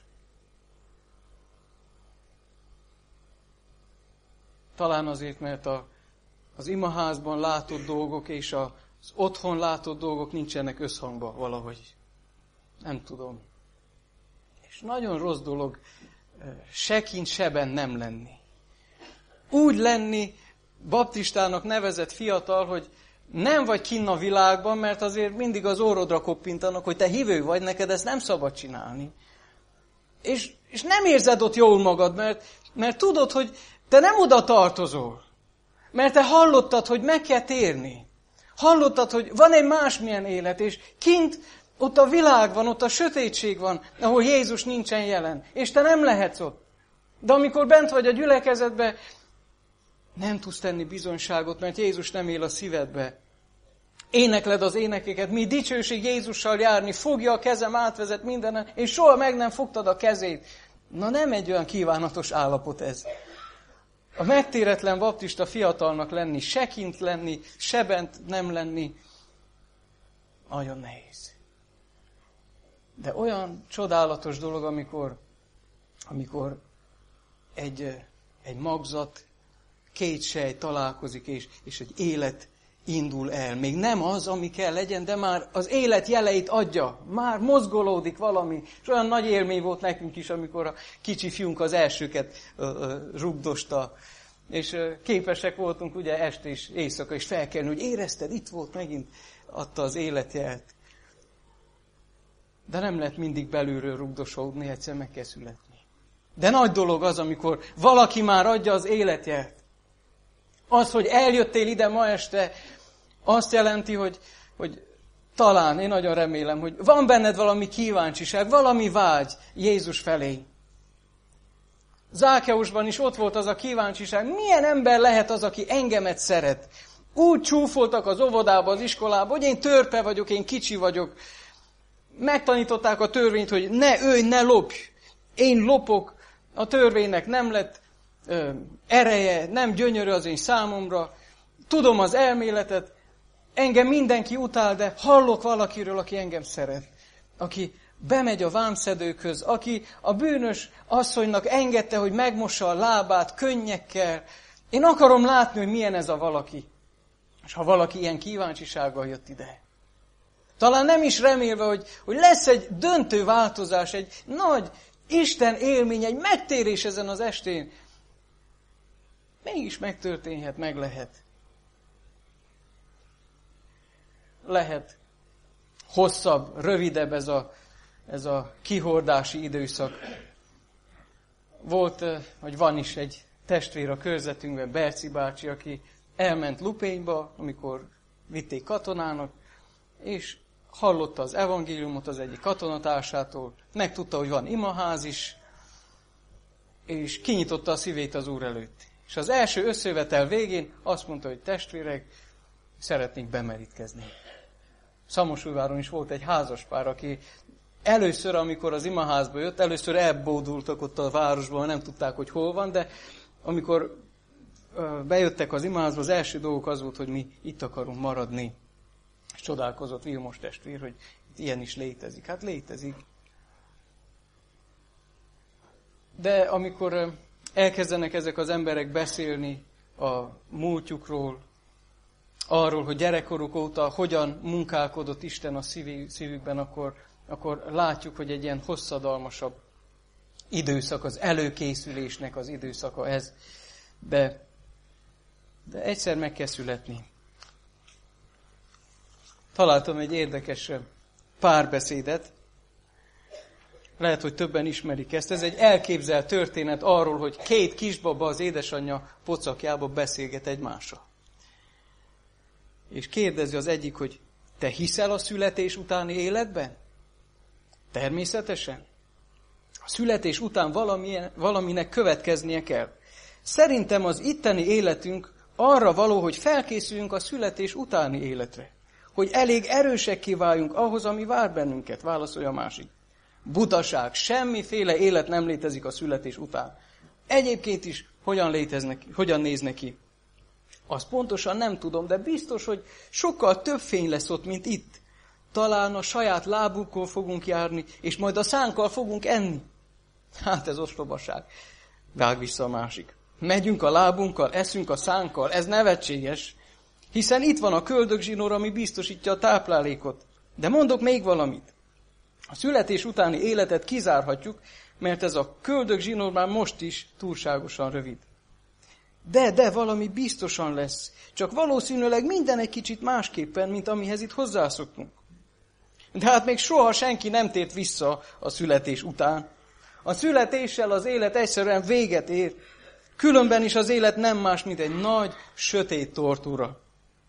Talán azért, mert az imaházban látott dolgok és az otthon látott dolgok nincsenek összhangban valahogy. Nem tudom. És nagyon rossz dolog se kint, se benn nem lenni. Úgy lenni baptistának nevezett fiatal, hogy nem vagy kinn a világban, mert azért mindig az orrodra koppintanak, hogy te hívő vagy, neked ezt nem szabad csinálni. És nem érzed ott jól magad, mert tudod, hogy te nem oda tartozol. Mert te hallottad, hogy meg kell térni. Hallottad, hogy van egy másmilyen élet, és kint ott a világ van, ott a sötétség van, ahol Jézus nincsen jelen. És te nem lehetsz ott. De amikor bent vagy a gyülekezetben, nem tudsz tenni bizonyságot, mert Jézus nem él a szívedbe. Énekled az énekeket, mi dicsőség Jézussal járni, fogja a kezem, átvezet mindenen, és soha meg nem fogtad a kezét. Na nem egy olyan kívánatos állapot ez. A megtéretlen baptista fiatalnak lenni, se kint lenni, se bent nem lenni, nagyon nehéz. De olyan csodálatos dolog, amikor egy magzat, két sejt találkozik, és egy élet indul el. Még nem az, ami kell legyen, de már az élet jeleit adja. Már mozgolódik valami. És olyan nagy élmény volt nekünk is, amikor a kicsi fiunk az elsőket rugdosta. És képesek voltunk ugye este és éjszaka is felkelni, hogy érezted, itt volt megint, adta az életjelt. De nem lehet mindig belülről rugdosódni, egyszer meg kell születni. De nagy dolog az, amikor valaki már adja az életjelt. Az, hogy eljöttél ide ma este, azt jelenti, hogy talán, én nagyon remélem, hogy van benned valami kíváncsiság, valami vágy Jézus felé. Zákeusban is ott volt az a kíváncsiság, milyen ember lehet az, aki engemet szeret. Úgy csúfoltak az óvodába, az iskolába, hogy én törpe vagyok, én kicsi vagyok. Megtanították a törvényt, hogy ne ölj, ne lopj. Én lopok, a törvénynek nem lett ereje, nem gyönyörű az én számomra. Tudom az elméletet, engem mindenki utál, de hallok valakiről, aki engem szeret. Aki bemegy a vámszedőkhöz, aki a bűnös asszonynak engedte, hogy megmossa a lábát könnyekkel. Én akarom látni, hogy milyen ez a valaki. És ha valaki ilyen kíváncsisággal jött ide. Talán nem is remélve, hogy lesz egy döntő változás, egy nagy Isten élmény, egy megtérés ezen az estén. Mégis megtörténhet, meg lehet. Lehet hosszabb, rövidebb ez a kihordási időszak. Volt, vagy van is egy testvér a körzetünkben, Berci bácsi, aki elment Lupényba, amikor vitték katonának, és hallotta az evangéliumot az egyik katonatársától, megtudta, hogy van imaház is, és kinyitotta a szívét az Úr előtt. És az első összejövetel végén azt mondta, hogy testvérek, szeretnék bemerítkezni. Szamosújváron is volt egy házaspár, aki először, amikor az imaházba jött, először elbódultak ott a városban, nem tudták, hogy hol van, de amikor bejöttek az imaházba, az első dolgok az volt, hogy mi itt akarunk maradni. És csodálkozott Vilmos testvér, hogy itt ilyen is létezik. Hát létezik. De amikor elkezdenek ezek az emberek beszélni a múltjukról, arról, hogy gyerekkoruk óta hogyan munkálkodott Isten a szívükben, akkor látjuk, hogy egy ilyen hosszadalmasabb időszak, az előkészülésnek az időszaka ez. De egyszer meg kell születni. Találtam egy érdekes párbeszédet. Lehet, hogy többen ismerik ezt. Ez egy elképzelt történet arról, hogy két kisbaba az édesanyja pocakjába beszélget egymással. És kérdezi az egyik, hogy te hiszel a születés utáni életben? Természetesen. A születés után valaminek következnie kell. Szerintem az itteni életünk arra való, hogy felkészüljünk a születés utáni életre. Hogy elég erősek kiváljunk ahhoz, ami vár bennünket, válaszolja a másik. Butaság, semmiféle élet nem létezik a születés után. Egyébként is hogyan néz neki? Azt pontosan nem tudom, de biztos, hogy sokkal több fény lesz ott, mint itt. Talán a saját lábunkon fogunk járni, és majd a szánkkal fogunk enni. Hát ez ostobaság. Vág vissza a másik. Megyünk a lábunkkal, eszünk a szánkkal, ez nevetséges. Hiszen itt van a köldögzsinór, ami biztosítja a táplálékot. De mondok még valamit. A születés utáni életet kizárhatjuk, mert ez a köldögzsinór már most is túlságosan rövid. De valami biztosan lesz. Csak valószínűleg minden egy kicsit másképpen, mint amihez itt hozzászoktunk. De hát még soha senki nem tért vissza a születés után. A születéssel az élet egyszerűen véget ér. Különben is az élet nem más, mint egy nagy, sötét tortúra.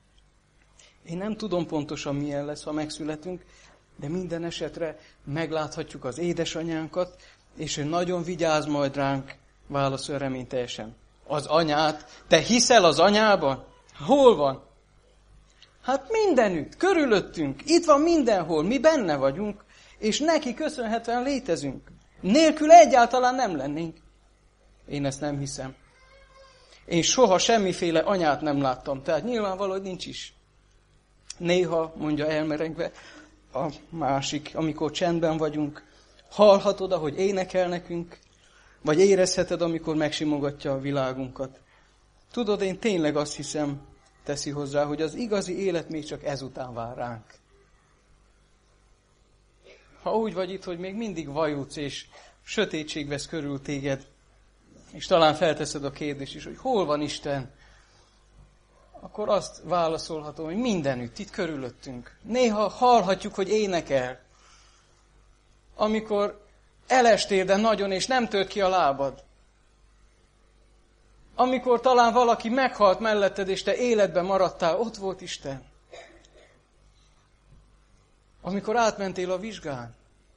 Én nem tudom pontosan milyen lesz, ha megszületünk, de minden esetre megláthatjuk az édesanyánkat, és ő nagyon vigyáz majd ránk, válaszol reményteljesen. Az anyát. Te hiszel az anyában? Hol van? Hát mindenütt, körülöttünk, itt van mindenhol, mi benne vagyunk, és neki köszönhetően létezünk. Nélkül egyáltalán nem lennénk. Én ezt nem hiszem. Én soha semmiféle anyát nem láttam, tehát nyilvánvaló, hogy nincs is. Néha, mondja elmerengve a másik, amikor csendben vagyunk, hallhatod, ahogy énekel nekünk, vagy érezheted, amikor megsimogatja a világunkat. Tudod, én tényleg azt hiszem, teszi hozzá, hogy az igazi élet még csak ezután vár ránk. Ha úgy vagy itt, hogy még mindig vajudsz, és sötétség vesz körül téged, és talán felteszed a kérdést is, hogy hol van Isten, akkor azt válaszolhatom, hogy mindenütt, itt körülöttünk. Néha hallhatjuk, hogy énekel. Amikor elestél, de nagyon, és nem tört ki a lábad. Amikor talán valaki meghalt melletted, és te életben maradtál, ott volt Isten. Amikor átmentél a vizsgán.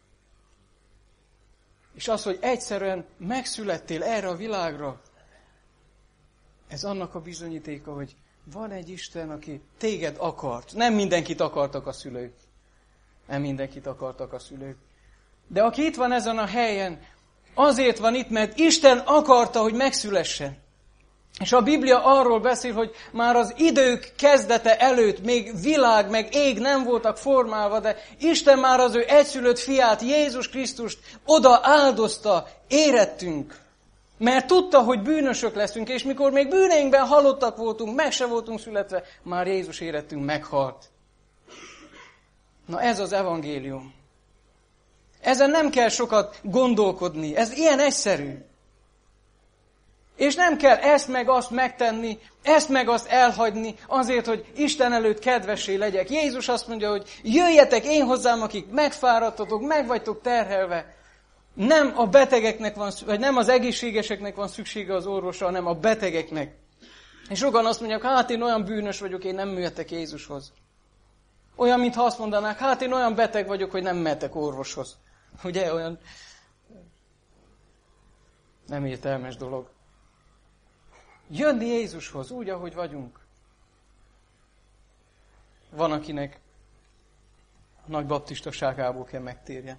És az, hogy egyszerűen megszülettél erre a világra, ez annak a bizonyítéka, hogy van egy Isten, aki téged akart. Nem mindenkit akartak a szülők. Nem mindenkit akartak a szülők. De aki itt van ezen a helyen, azért van itt, mert Isten akarta, hogy megszülessen. És a Biblia arról beszél, hogy már az idők kezdete előtt még világ, meg ég nem voltak formálva, de Isten már az ő egyszülött fiát, Jézus Krisztust oda áldozta, érettünk. Mert tudta, hogy bűnösök leszünk, és mikor még bűneinkben halottak voltunk, meg se voltunk születve, már Jézus érettünk meghalt. Na ez az evangélium. Ezen nem kell sokat gondolkodni, ez ilyen egyszerű. És nem kell ezt meg azt megtenni, ezt meg azt elhagyni, azért, hogy Isten előtt kedvessé legyek. Jézus azt mondja, hogy jöjjetek én hozzám, akik megfáradtatok, meg vagytok terhelve. Nem a betegeknek van, vagy nem az egészségeseknek van szüksége az orvosra, hanem a betegeknek. És sokan azt mondják, hát én olyan bűnös vagyok, én nem mehetek Jézushoz. Olyan, mintha azt mondanák, hát én olyan beteg vagyok, hogy nem mehetek orvoshoz. Ugye, olyan nem értelmes dolog. Jönni Jézushoz, úgy, ahogy vagyunk. Van, akinek a nagy baptistaságából kell megtérjen.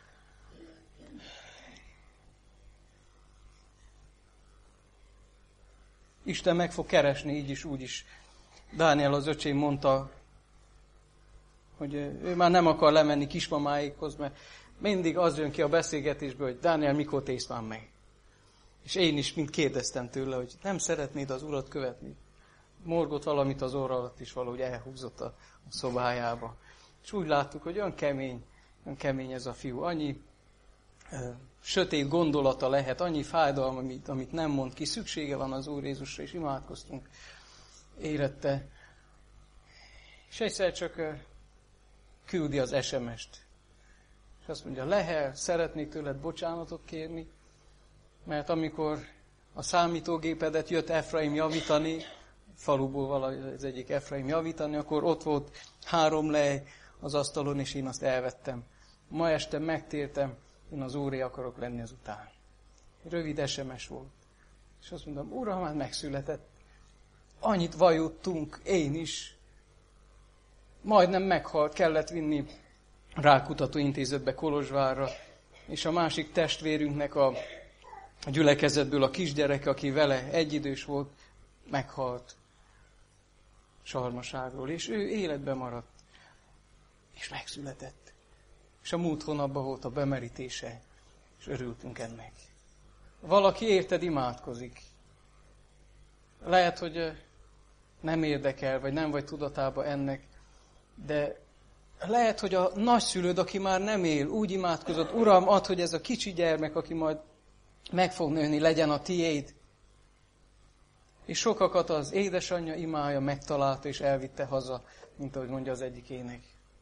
Isten meg fog keresni, így is, úgy is. Dániel az öcsém mondta, hogy ő már nem akar lemenni kismamáikhoz, mert mindig az jön ki a beszélgetésből, hogy Dániel, mikor tész már meg? És én is mind kérdeztem tőle, hogy nem szeretnéd az Urat követni. Morgott valamit az orra alatt is, valahogy elhúzott a szobájába. És úgy láttuk, hogy olyan kemény ez a fiú. Annyi sötét gondolata lehet, annyi fájdalom, amit nem mond ki. Szüksége van az Úr Jézusra, és imádkoztunk érette. És egyszer csak küldi az SMS-t. És azt mondja, Lehel, szeretnék tőled bocsánatot kérni, mert amikor a számítógépedet jött Efraim javítani, faluból valahogy az egyik Efraim javítani, akkor ott volt 3 lej az asztalon, és én azt elvettem. Ma este megtértem, én az Úré akarok lenni ezután. Rövid SMS volt. És azt mondom, Uram, már megszületett. Annyit vajudtunk, én is. Majdnem meghalt, kellett vinni Rákutató Intézetbe Kolozsvárra, és a másik testvérünknek a gyülekezetből a kisgyerek, aki vele egyidős volt, meghalt sarmaságról, és ő életben maradt, és megszületett. És a múlt hónapban volt a bemerítése, és örültünk ennek. Valaki érted imádkozik. Lehet, hogy nem érdekel, vagy nem vagy tudatában ennek, de lehet, hogy a nagyszülőd, aki már nem él, úgy imádkozott, Uram, add, hogy ez a kicsi gyermek, aki majd meg fog nőni, legyen a tiéd. És sokakat az édesanyja imája megtalálta, és elvitte haza, mint ahogy mondja az egyik ének.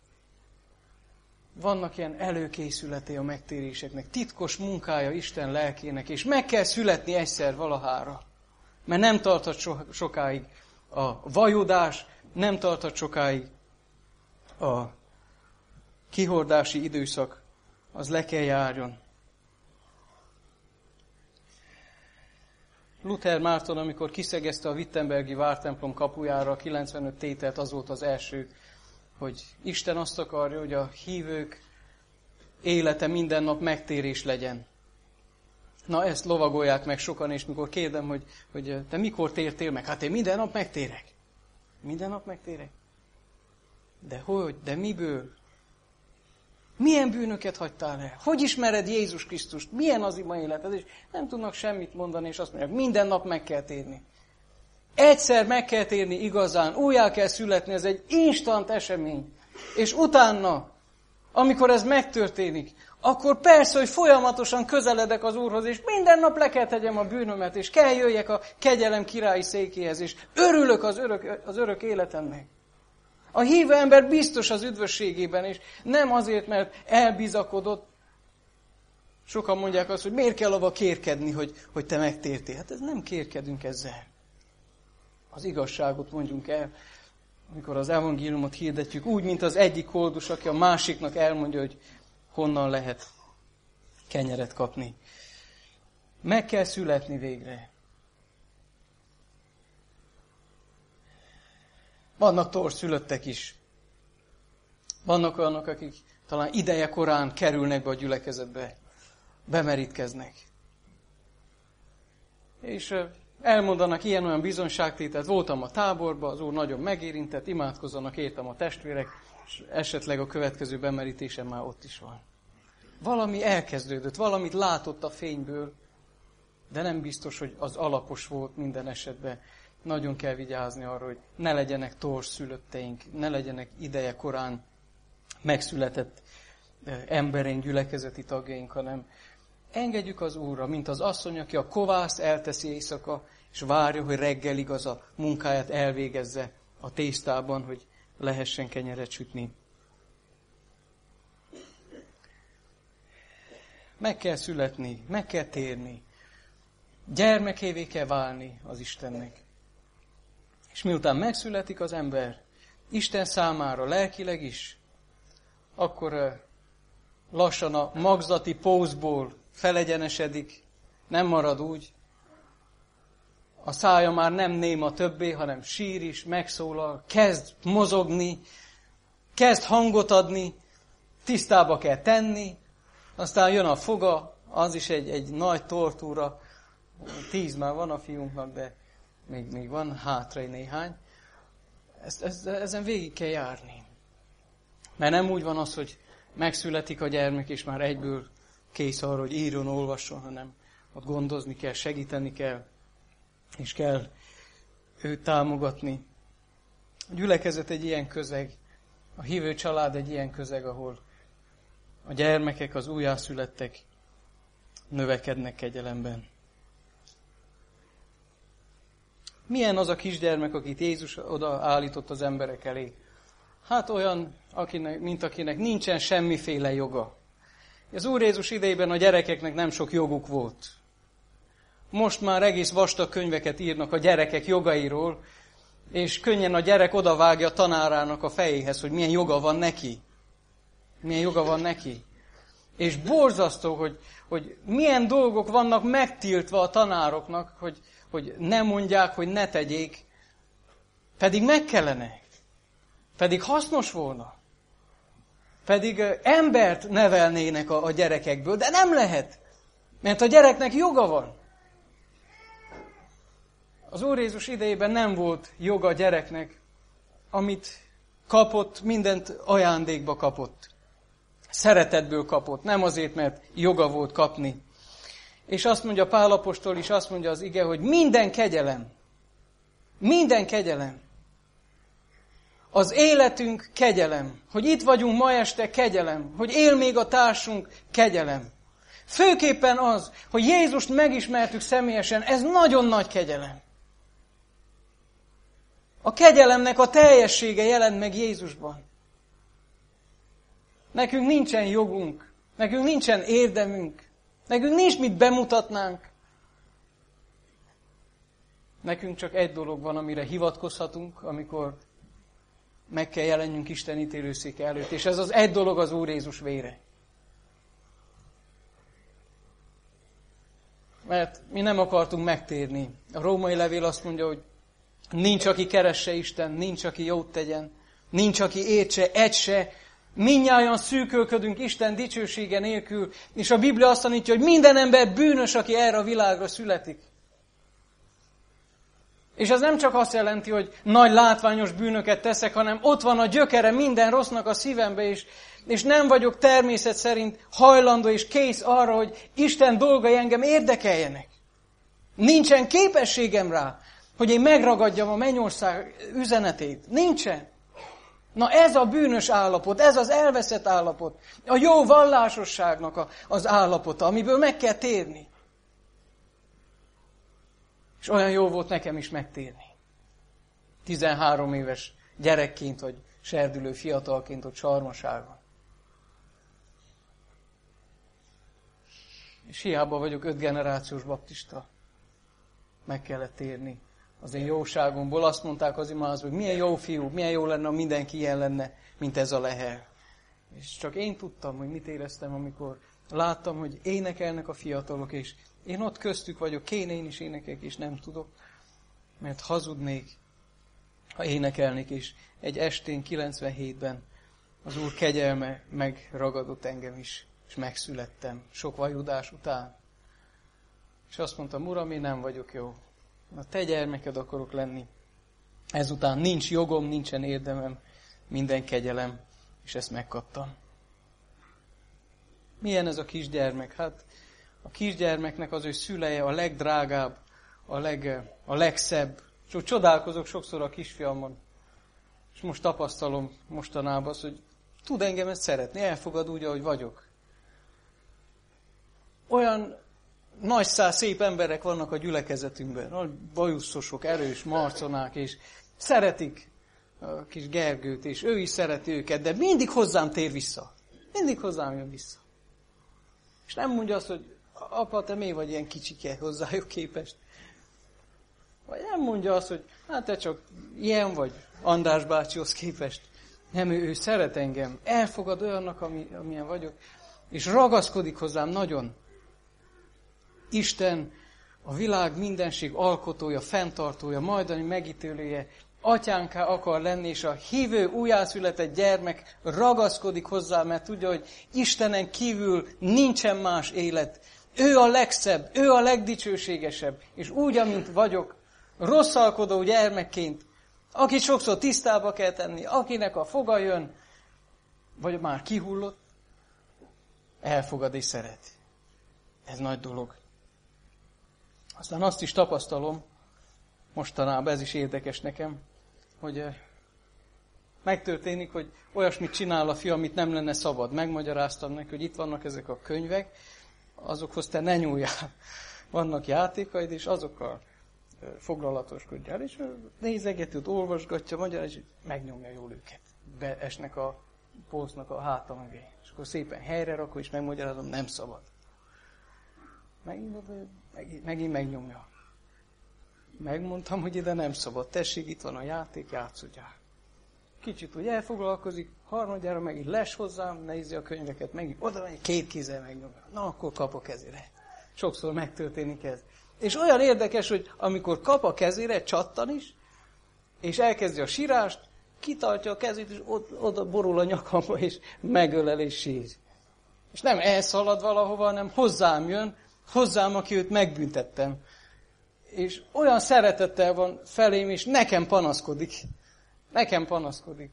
Vannak ilyen előkészületé a megtéréseknek, titkos munkája Isten lelkének, és meg kell születni egyszer valahára. Mert nem tarthat sokáig a vajudás, nem tarthat sokáig a kihordási időszak, az le kell járjon. Luther Márton, amikor kiszegezte a wittenbergi vártemplom kapujára a 95 tételt, az volt az első, hogy Isten azt akarja, hogy a hívők élete minden nap megtérés legyen. Na, ezt lovagolják meg sokan, és mikor kérdem, hogy te mikor tértél meg? Hát én minden nap megtérek. Minden nap megtérek? De hogy? De miből? Milyen bűnöket hagytál el? Hogy ismered Jézus Krisztust? Milyen az ima életed? És nem tudnak semmit mondani, és azt mondják, minden nap meg kell térni. Egyszer meg kell térni igazán, újjá kell születni, ez egy instant esemény. És utána, amikor ez megtörténik, akkor persze, hogy folyamatosan közeledek az Úrhoz, és minden nap le kell tegyem a bűnömet, és kell jöjjek a kegyelem királyi székéhez, és örülök az örök életemnek. A hívő ember biztos az üdvösségében, és nem azért, mert elbizakodott. Sokan mondják azt, hogy miért kell abba kérkedni, hogy te megtértél. Hát ez nem kérkedünk ezzel. Az igazságot mondjunk el, amikor az evangéliumot hirdetjük, úgy, mint az egyik koldus, aki a másiknak elmondja, hogy honnan lehet kenyeret kapni. Meg kell születni végre. Vannak torszülöttek is. Vannak olyanok, akik talán ideje korán kerülnek be a gyülekezetbe, bemerítkeznek. És elmondanak ilyen-olyan bizonyságtételt. Voltam a táborban, az Úr nagyon megérintett, imádkozzanak értem a testvérek, és esetleg a következő bemerítésen már ott is van. Valami elkezdődött, valamit látott a fényből, de nem biztos, hogy az alapos volt minden esetben. Nagyon kell vigyázni arra, hogy ne legyenek torszülötteink, ne legyenek ideje korán megszületett embereink, gyülekezeti tagjaink, hanem engedjük az Úrra, mint az asszony, aki a kovászt elteszi éjszaka, és várja, hogy reggelig az a munkáját elvégezze a tésztában, hogy lehessen kenyeret sütni. Meg kell születni, meg kell térni. Gyermekévé kell válni az Istennek. És miután megszületik az ember, Isten számára lelkileg is, akkor lassan a magzati pózból felegyenesedik, nem marad úgy. A szája már nem néma többé, hanem sír is, megszólal, kezd mozogni, kezd hangot adni, tisztába kell tenni, aztán jön a foga, az is egy nagy tortúra. 10 már van a fiunknak, de még van hátra néhány. Ezen végig kell járni. Mert nem úgy van az, hogy megszületik a gyermek, és már egyből kész arra, hogy írjon, olvasson, hanem ott gondozni kell, segíteni kell, és kell őt támogatni. A gyülekezet egy ilyen közeg, a hívő család egy ilyen közeg, ahol a gyermekek, az újjászülettek növekednek kegyelemben. Milyen az a kisgyermek, akit Jézus oda állított az emberek elé? Hát olyan, mint akinek nincsen semmiféle joga. Az Úr Jézus idejében a gyerekeknek nem sok joguk volt. Most már egész vastag könyveket írnak a gyerekek jogairól, és könnyen a gyerek odavágja a tanárának a fejéhez, hogy milyen joga van neki. Milyen joga van neki. És borzasztó, hogy milyen dolgok vannak megtiltva a tanároknak, hogy ne mondják, hogy ne tegyék, pedig meg kellene. Pedig hasznos volna. Pedig embert nevelnének a gyerekekből, de nem lehet, mert a gyereknek joga van. Az Úr Jézus idejében nem volt joga a gyereknek, amit kapott, mindent ajándékba kapott. Szeretetből kapott, nem azért, mert joga volt kapni. És azt mondja Pál apostol is, azt mondja az ige, hogy minden kegyelem, az életünk kegyelem, hogy itt vagyunk ma este kegyelem, hogy él még a társunk kegyelem. Főképpen az, hogy Jézust megismertük személyesen, ez nagyon nagy kegyelem. A kegyelemnek a teljessége jelent meg Jézusban. Nekünk nincsen jogunk, nekünk nincsen érdemünk, nekünk nincs mit bemutatnánk. Nekünk csak egy dolog van, amire hivatkozhatunk, amikor meg kell jelenjünk Isten ítélőszéke előtt, és ez az egy dolog az Úr Jézus vére. Mert mi nem akartunk megtérni. A római levél azt mondja, hogy nincs, aki keresse Isten, nincs, aki jót tegyen, nincs, aki értse, egy se. Mindnyájan szűkölködünk Isten dicsősége nélkül, és a Biblia azt tanítja, hogy minden ember bűnös, aki erre a világra születik. És ez nem csak azt jelenti, hogy nagy látványos bűnöket teszek, hanem ott van a gyökere minden rossznak a szívembe, és nem vagyok természet szerint hajlandó és kész arra, hogy Isten dolgai engem érdekeljenek. Nincsen képességem rá, hogy én megragadjam a mennyország üzenetét. Nincsen. Na ez a bűnös állapot, ez az elveszett állapot, a jó vallásosságnak az állapota, amiből meg kell térni. És olyan jó volt nekem is megtérni. 13 éves gyerekként, vagy serdülő fiatalként ott Sarmaságon. És hiába vagyok 5 generációs baptista. Meg kellett térni az én jóságomból. Azt mondták az imázók, hogy milyen jó fiú, milyen jó lenne, ha mindenki ilyen lenne, mint ez a Lehel. És csak én tudtam, hogy mit éreztem, amikor láttam, hogy énekelnek a fiatalok, és én ott köztük vagyok, kéne én is énekelek, és nem tudok, mert hazudnék, ha énekelnék, és egy estén 97-ben az Úr kegyelme megragadott engem is, és megszülettem sok vajudás után. És azt mondtam, Uram, én nem vagyok jó. A te gyermeked akarok lenni. Ezután nincs jogom, nincsen érdemem, minden kegyelem, és ezt megkaptam. Milyen ez a kisgyermek? Hát a kisgyermeknek az ő szüleje a legdrágább, a legszebb. És csodálkozok sokszor a kisfiamon. És most tapasztalom mostanában azt, hogy tud engem ezt szeretni, elfogad úgy, ahogy vagyok. olyan nagy száz szép emberek vannak a gyülekezetünkben, nagy bajuszosok, erős marconák, és szeretik a kis Gergőt, és ő is szereti őket, de mindig hozzám tér vissza. Mindig hozzám jön vissza. És nem mondja azt, hogy apa, te miért vagy ilyen kicsike hozzájuk képest? Vagy nem mondja azt, hogy hát te csak ilyen vagy András bácsihoz képest. Nem, ő szeret engem, elfogad olyannak, amilyen vagyok, és ragaszkodik hozzám nagyon. Isten, a világ mindenség alkotója, fenntartója, majdani megítélője, atyánká akar lenni, és a hívő, újjászületett gyermek ragaszkodik hozzá, mert tudja, hogy Istenen kívül nincsen más élet. Ő a legszebb, ő a legdicsőségesebb, és úgy, amint vagyok, rosszalkodó gyermekként, akit sokszor tisztába kell tenni, akinek a foga jön, vagy már kihullott, elfogad és szeret. Ez nagy dolog. Aztán azt is tapasztalom, mostanában ez is érdekes nekem, hogy megtörténik, hogy olyasmit csinál a fiú, amit nem lenne szabad. Megmagyaráztam neki, hogy itt vannak ezek a könyvek, azokhoz te ne nyúljál. Vannak játékaid, és azokkal foglalatoskodjál, és nézegető, olvasgatja, magyarázja, és megnyomja jól őket. Beesnek a polcnak a háta mögé. És akkor szépen helyre rakol, és megmagyarázom, nem szabad. Megint megnyomja. Megmondtam, hogy ide nem szabad. Tessék, itt van a játék, játszodjál. Kicsit úgy elfoglalkozik, harmadjára megint les hozzám, nézi a könyveket, megint oda megy, két kézzel megnyomja. Na, akkor kap a kezére. Sokszor megtörténik ez. És olyan érdekes, hogy amikor kap a kezére, csattan is, és elkezdi a sírást, kitartja a kezét, és oda borul a nyakamba, és megölel és sír. És nem elszalad valahova, hanem hozzám jön, hozzám, aki őt megbüntettem. És olyan szeretettel van felém, és nekem panaszkodik. Nekem panaszkodik.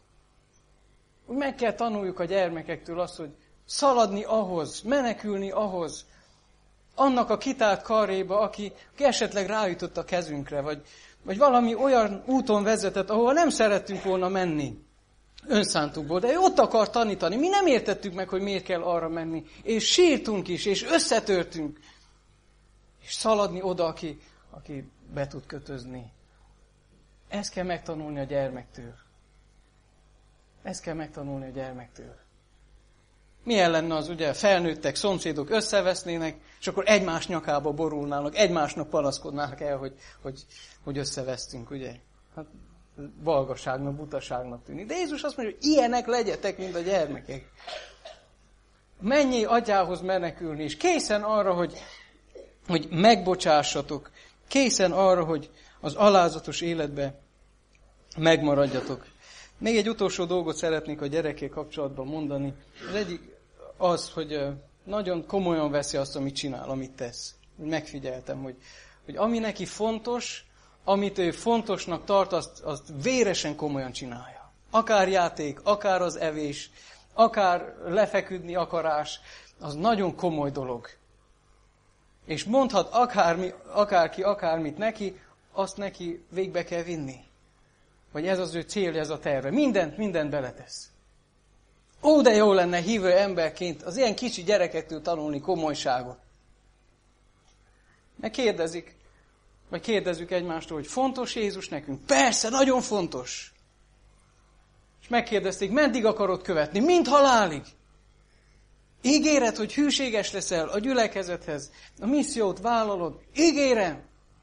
Úgy meg kell tanuljuk a gyermekektől azt, hogy szaladni ahhoz, menekülni ahhoz, annak a kitárt karréba, aki esetleg rájutott a kezünkre, vagy valami olyan úton vezetett, ahol nem szerettünk volna menni önszántukból, de ő ott akar tanítani. Mi nem értettük meg, hogy miért kell arra menni, és sírtunk is, és összetörtünk, és szaladni oda, aki be tud kötözni. Ezt kell megtanulni a gyermektől. Ezt kell megtanulni a gyermektől. Milyen lenne az, ugye, felnőttek, szomszédok összevesznének, és akkor egymás nyakába borulnának, egymásnak panaszkodnának el, hogy összevesztünk, ugye? Hát balgaságnak, butaságnak tűnik. De Jézus azt mondja, hogy ilyenek legyetek, mint a gyermekek. Menjél atyához menekülni, és készen arra, hogy megbocsássatok, készen arra, hogy az alázatos életbe megmaradjatok. Még egy utolsó dolgot szeretnék a gyerekkel kapcsolatban mondani. Az egyik az, hogy nagyon komolyan veszi azt, amit csinál, amit tesz. Megfigyeltem, hogy ami neki fontos, amit ő fontosnak tart, azt véresen komolyan csinálja. Akár játék, akár az evés, akár lefeküdni akarás, az nagyon komoly dolog. És mondhat akárki akármit neki, azt neki végbe kell vinni. Vagy ez az ő célja, ez a terve. Mindent beletesz. Ó, de jó lenne hívő emberként az ilyen kicsi gyerekektől tanulni komolyságot. Meg kérdezzük egymástól, hogy fontos Jézus nekünk? Persze, nagyon fontos. És megkérdezték, meddig akarod követni? Mind halálig. Ígéred, hogy hűséges leszel a gyülekezethez, a missziót vállalod. Ígérem.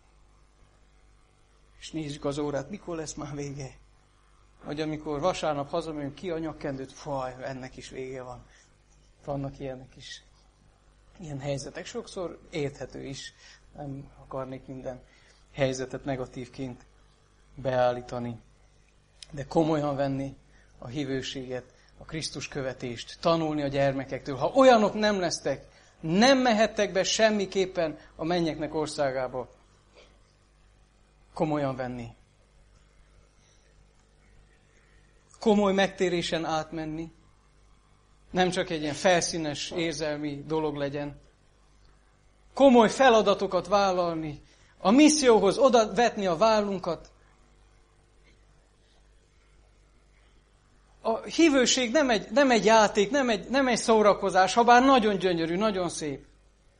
És nézzük az órát, mikor lesz már vége. Vagy amikor vasárnap hazamegyünk ki a nyakkendőt, faj, ennek is vége van. Vannak ilyenek is. Ilyen helyzetek sokszor érthető is. Nem akarnék minden helyzetet negatívként beállítani. De komolyan venni a hívőséget, a Krisztus követést, tanulni a gyermekektől. Ha olyanok nem lesztek, nem mehettek be semmiképpen a mennyeknek országába. Komolyan venni. Komoly megtérésen átmenni. Nem csak egy ilyen felszínes érzelmi dolog legyen. Komoly feladatokat vállalni. A misszióhoz oda vetni a vállunkat. A hívőség nem egy játék, nem egy szórakozás, ha bár nagyon gyönyörű, nagyon szép.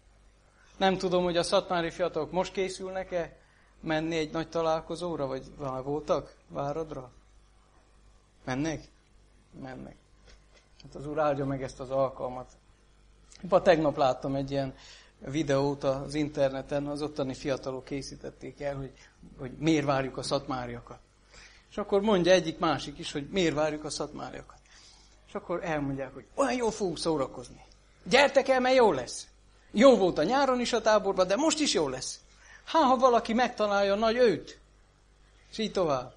Nem tudom, hogy a szatmári fiatalok most készülnek-e menni egy nagy találkozóra, vagy voltak Váradra? Mennek? Mennek. Hát az Úr áldja meg ezt az alkalmat. Tegnap láttam egy ilyen videót az interneten, az ottani fiatalok készítették el, hogy miért várjuk a szatmáriakat. És akkor mondja egyik másik is, hogy miért várjuk a szatmáriakat. És akkor elmondják, hogy olyan jól fogunk szórakozni. Gyertek el, mert jó lesz. Jó volt a nyáron is a táborban, de most is jó lesz. Ha valaki megtalálja a nagy őt. És így tovább.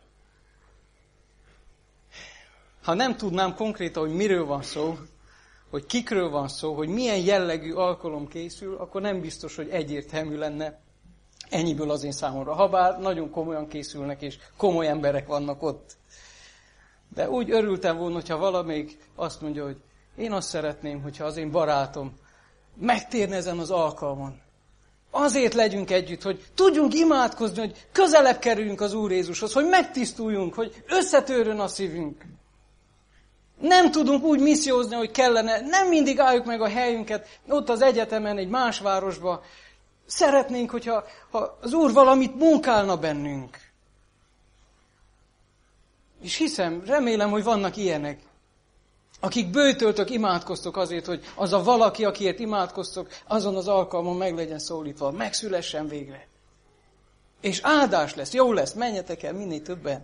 Ha nem tudnám konkrétan, hogy miről van szó, hogy kikről van szó, hogy milyen jellegű alkalom készül, akkor nem biztos, hogy egyértelmű lenne ennyiből az én számomra. Habár nagyon komolyan készülnek, és komoly emberek vannak ott. De úgy örültem volna, hogyha valamelyik azt mondja, hogy én azt szeretném, hogyha az én barátom megtérne ezen az alkalmon. Azért legyünk együtt, hogy tudjunk imádkozni, hogy közelebb kerüljünk az Úr Jézushoz, hogy megtisztuljunk, hogy összetörjön a szívünk. Nem tudunk úgy missziózni, hogy kellene, nem mindig álljuk meg a helyünket, ott az egyetemen, egy más városba. Szeretnénk, hogyha az Úr valamit munkálna bennünk. És hiszem, remélem, hogy vannak ilyenek, akik bőtöltök, imádkoztok azért, hogy az a valaki, akiért imádkoztok, azon az alkalmon meg legyen szólítva, megszülessen végre. És áldás lesz, jó lesz, menjetek el minél többen.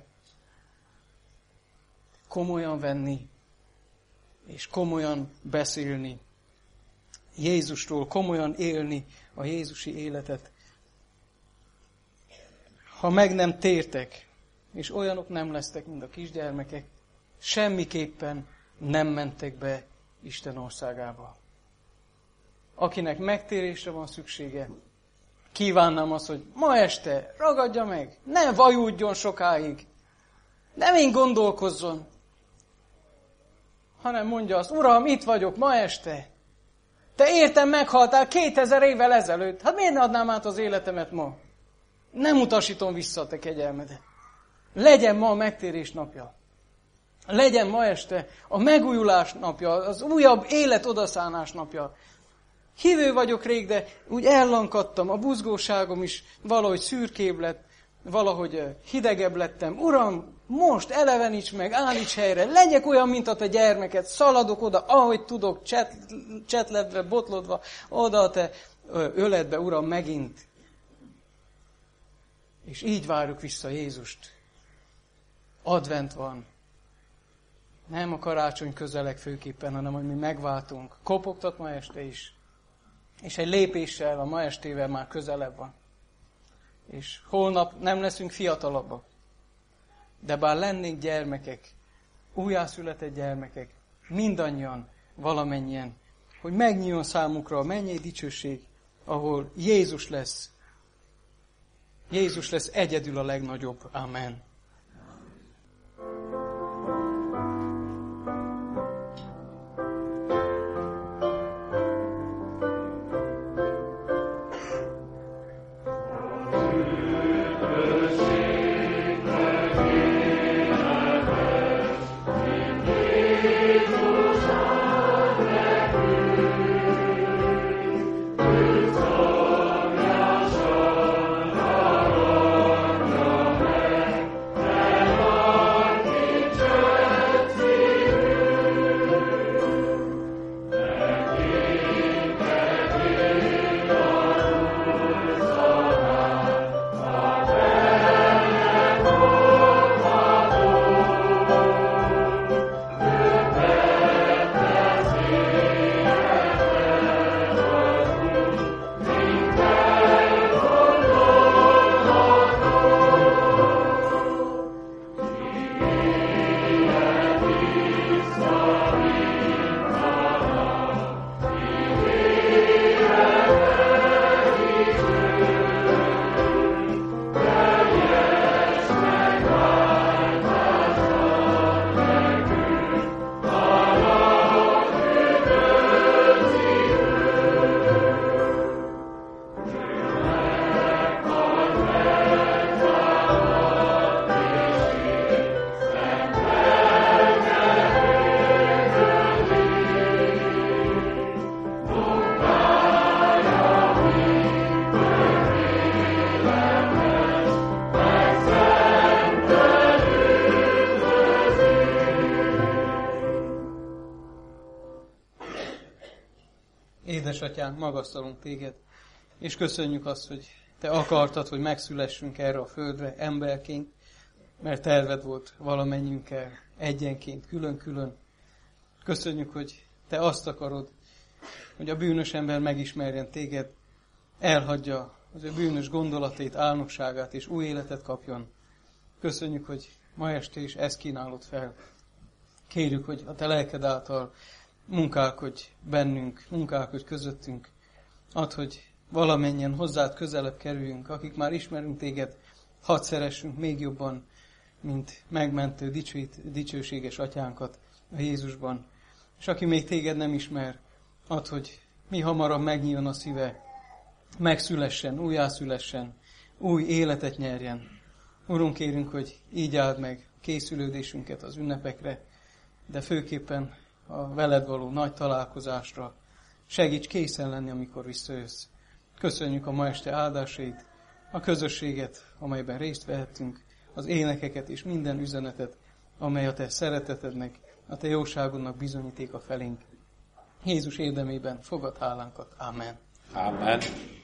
Komolyan venni, és komolyan beszélni Jézusról, komolyan élni a jézusi életet. Ha meg nem tértek, és olyanok nem lesztek, mint a kisgyermekek, semmiképpen nem mentek be Isten országába. Akinek megtérésre van szüksége, kívánnám azt, hogy ma este ragadja meg, ne vajúdjon sokáig, nem én gondolkozzon, hanem mondja azt, Uram, itt vagyok ma este. Te értem meghaltál 2000 évvel ezelőtt, hát miért ne adnám át az életemet ma? Nem utasítom vissza a te kegyelmedet. Legyen ma a megtérés napja. Legyen ma este a megújulás napja, az újabb élet odaszánás napja. Hívő vagyok rég, de úgy ellankadtam, a buzgóságom is valahogy szürkébb lett, valahogy hidegebb lettem. Uram, most eleveníts meg, állíts helyre, legyek olyan, mint a te gyermeked, szaladok oda, ahogy tudok, csetledve, botlodva, oda a te öledbe, Uram, megint. És így várjuk vissza Jézust. Advent van. Nem a karácsony közeleg főképpen, hanem hogy mi megváltunk. Kopogtat ma este is. És egy lépéssel, a ma estével már közelebb van. És holnap nem leszünk fiatalabbak. De bár lennénk gyermekek, újjászületett gyermekek, mindannyian, valamennyien, hogy megnyíljon számukra a mennyei dicsőség, ahol Jézus lesz. Jézus lesz egyedül a legnagyobb. Amen. Édesatyánk, magasztalunk téged, és köszönjük azt, hogy te akartad, hogy megszülessünk erre a földre emberként, mert terved volt valamennyiünkkel egyenként, külön-külön. Köszönjük, hogy te azt akarod, hogy a bűnös ember megismerjen téged, elhagyja az ő bűnös gondolatait, álnokságát, és új életet kapjon. Köszönjük, hogy ma este is ezt kínálod fel. Kérjük, hogy a te lelked által munkálkodj bennünk, munkálkodj közöttünk. Add, hogy valamennyien hozzád közelebb kerüljünk, akik már ismerünk téged, hadd szeressünk még jobban, mint megmentő, dicsőséges atyánkat a Jézusban. És aki még téged nem ismer, add, hogy mi hamarabb megnyíljon a szíve, megszülessen, újjászülessen, új életet nyerjen. Urunk, kérünk, hogy így áld meg készülődésünket az ünnepekre, de főképpen a veled való nagy találkozásra. Segíts készen lenni, amikor visszajössz. Köszönjük a ma este áldásait, a közösséget, amelyben részt vehettünk, az énekeket és minden üzenetet, amely a te szeretetednek, a te jóságodnak bizonyítéka felénk. Jézus érdemében fogad hálánkat. Amen. Amen.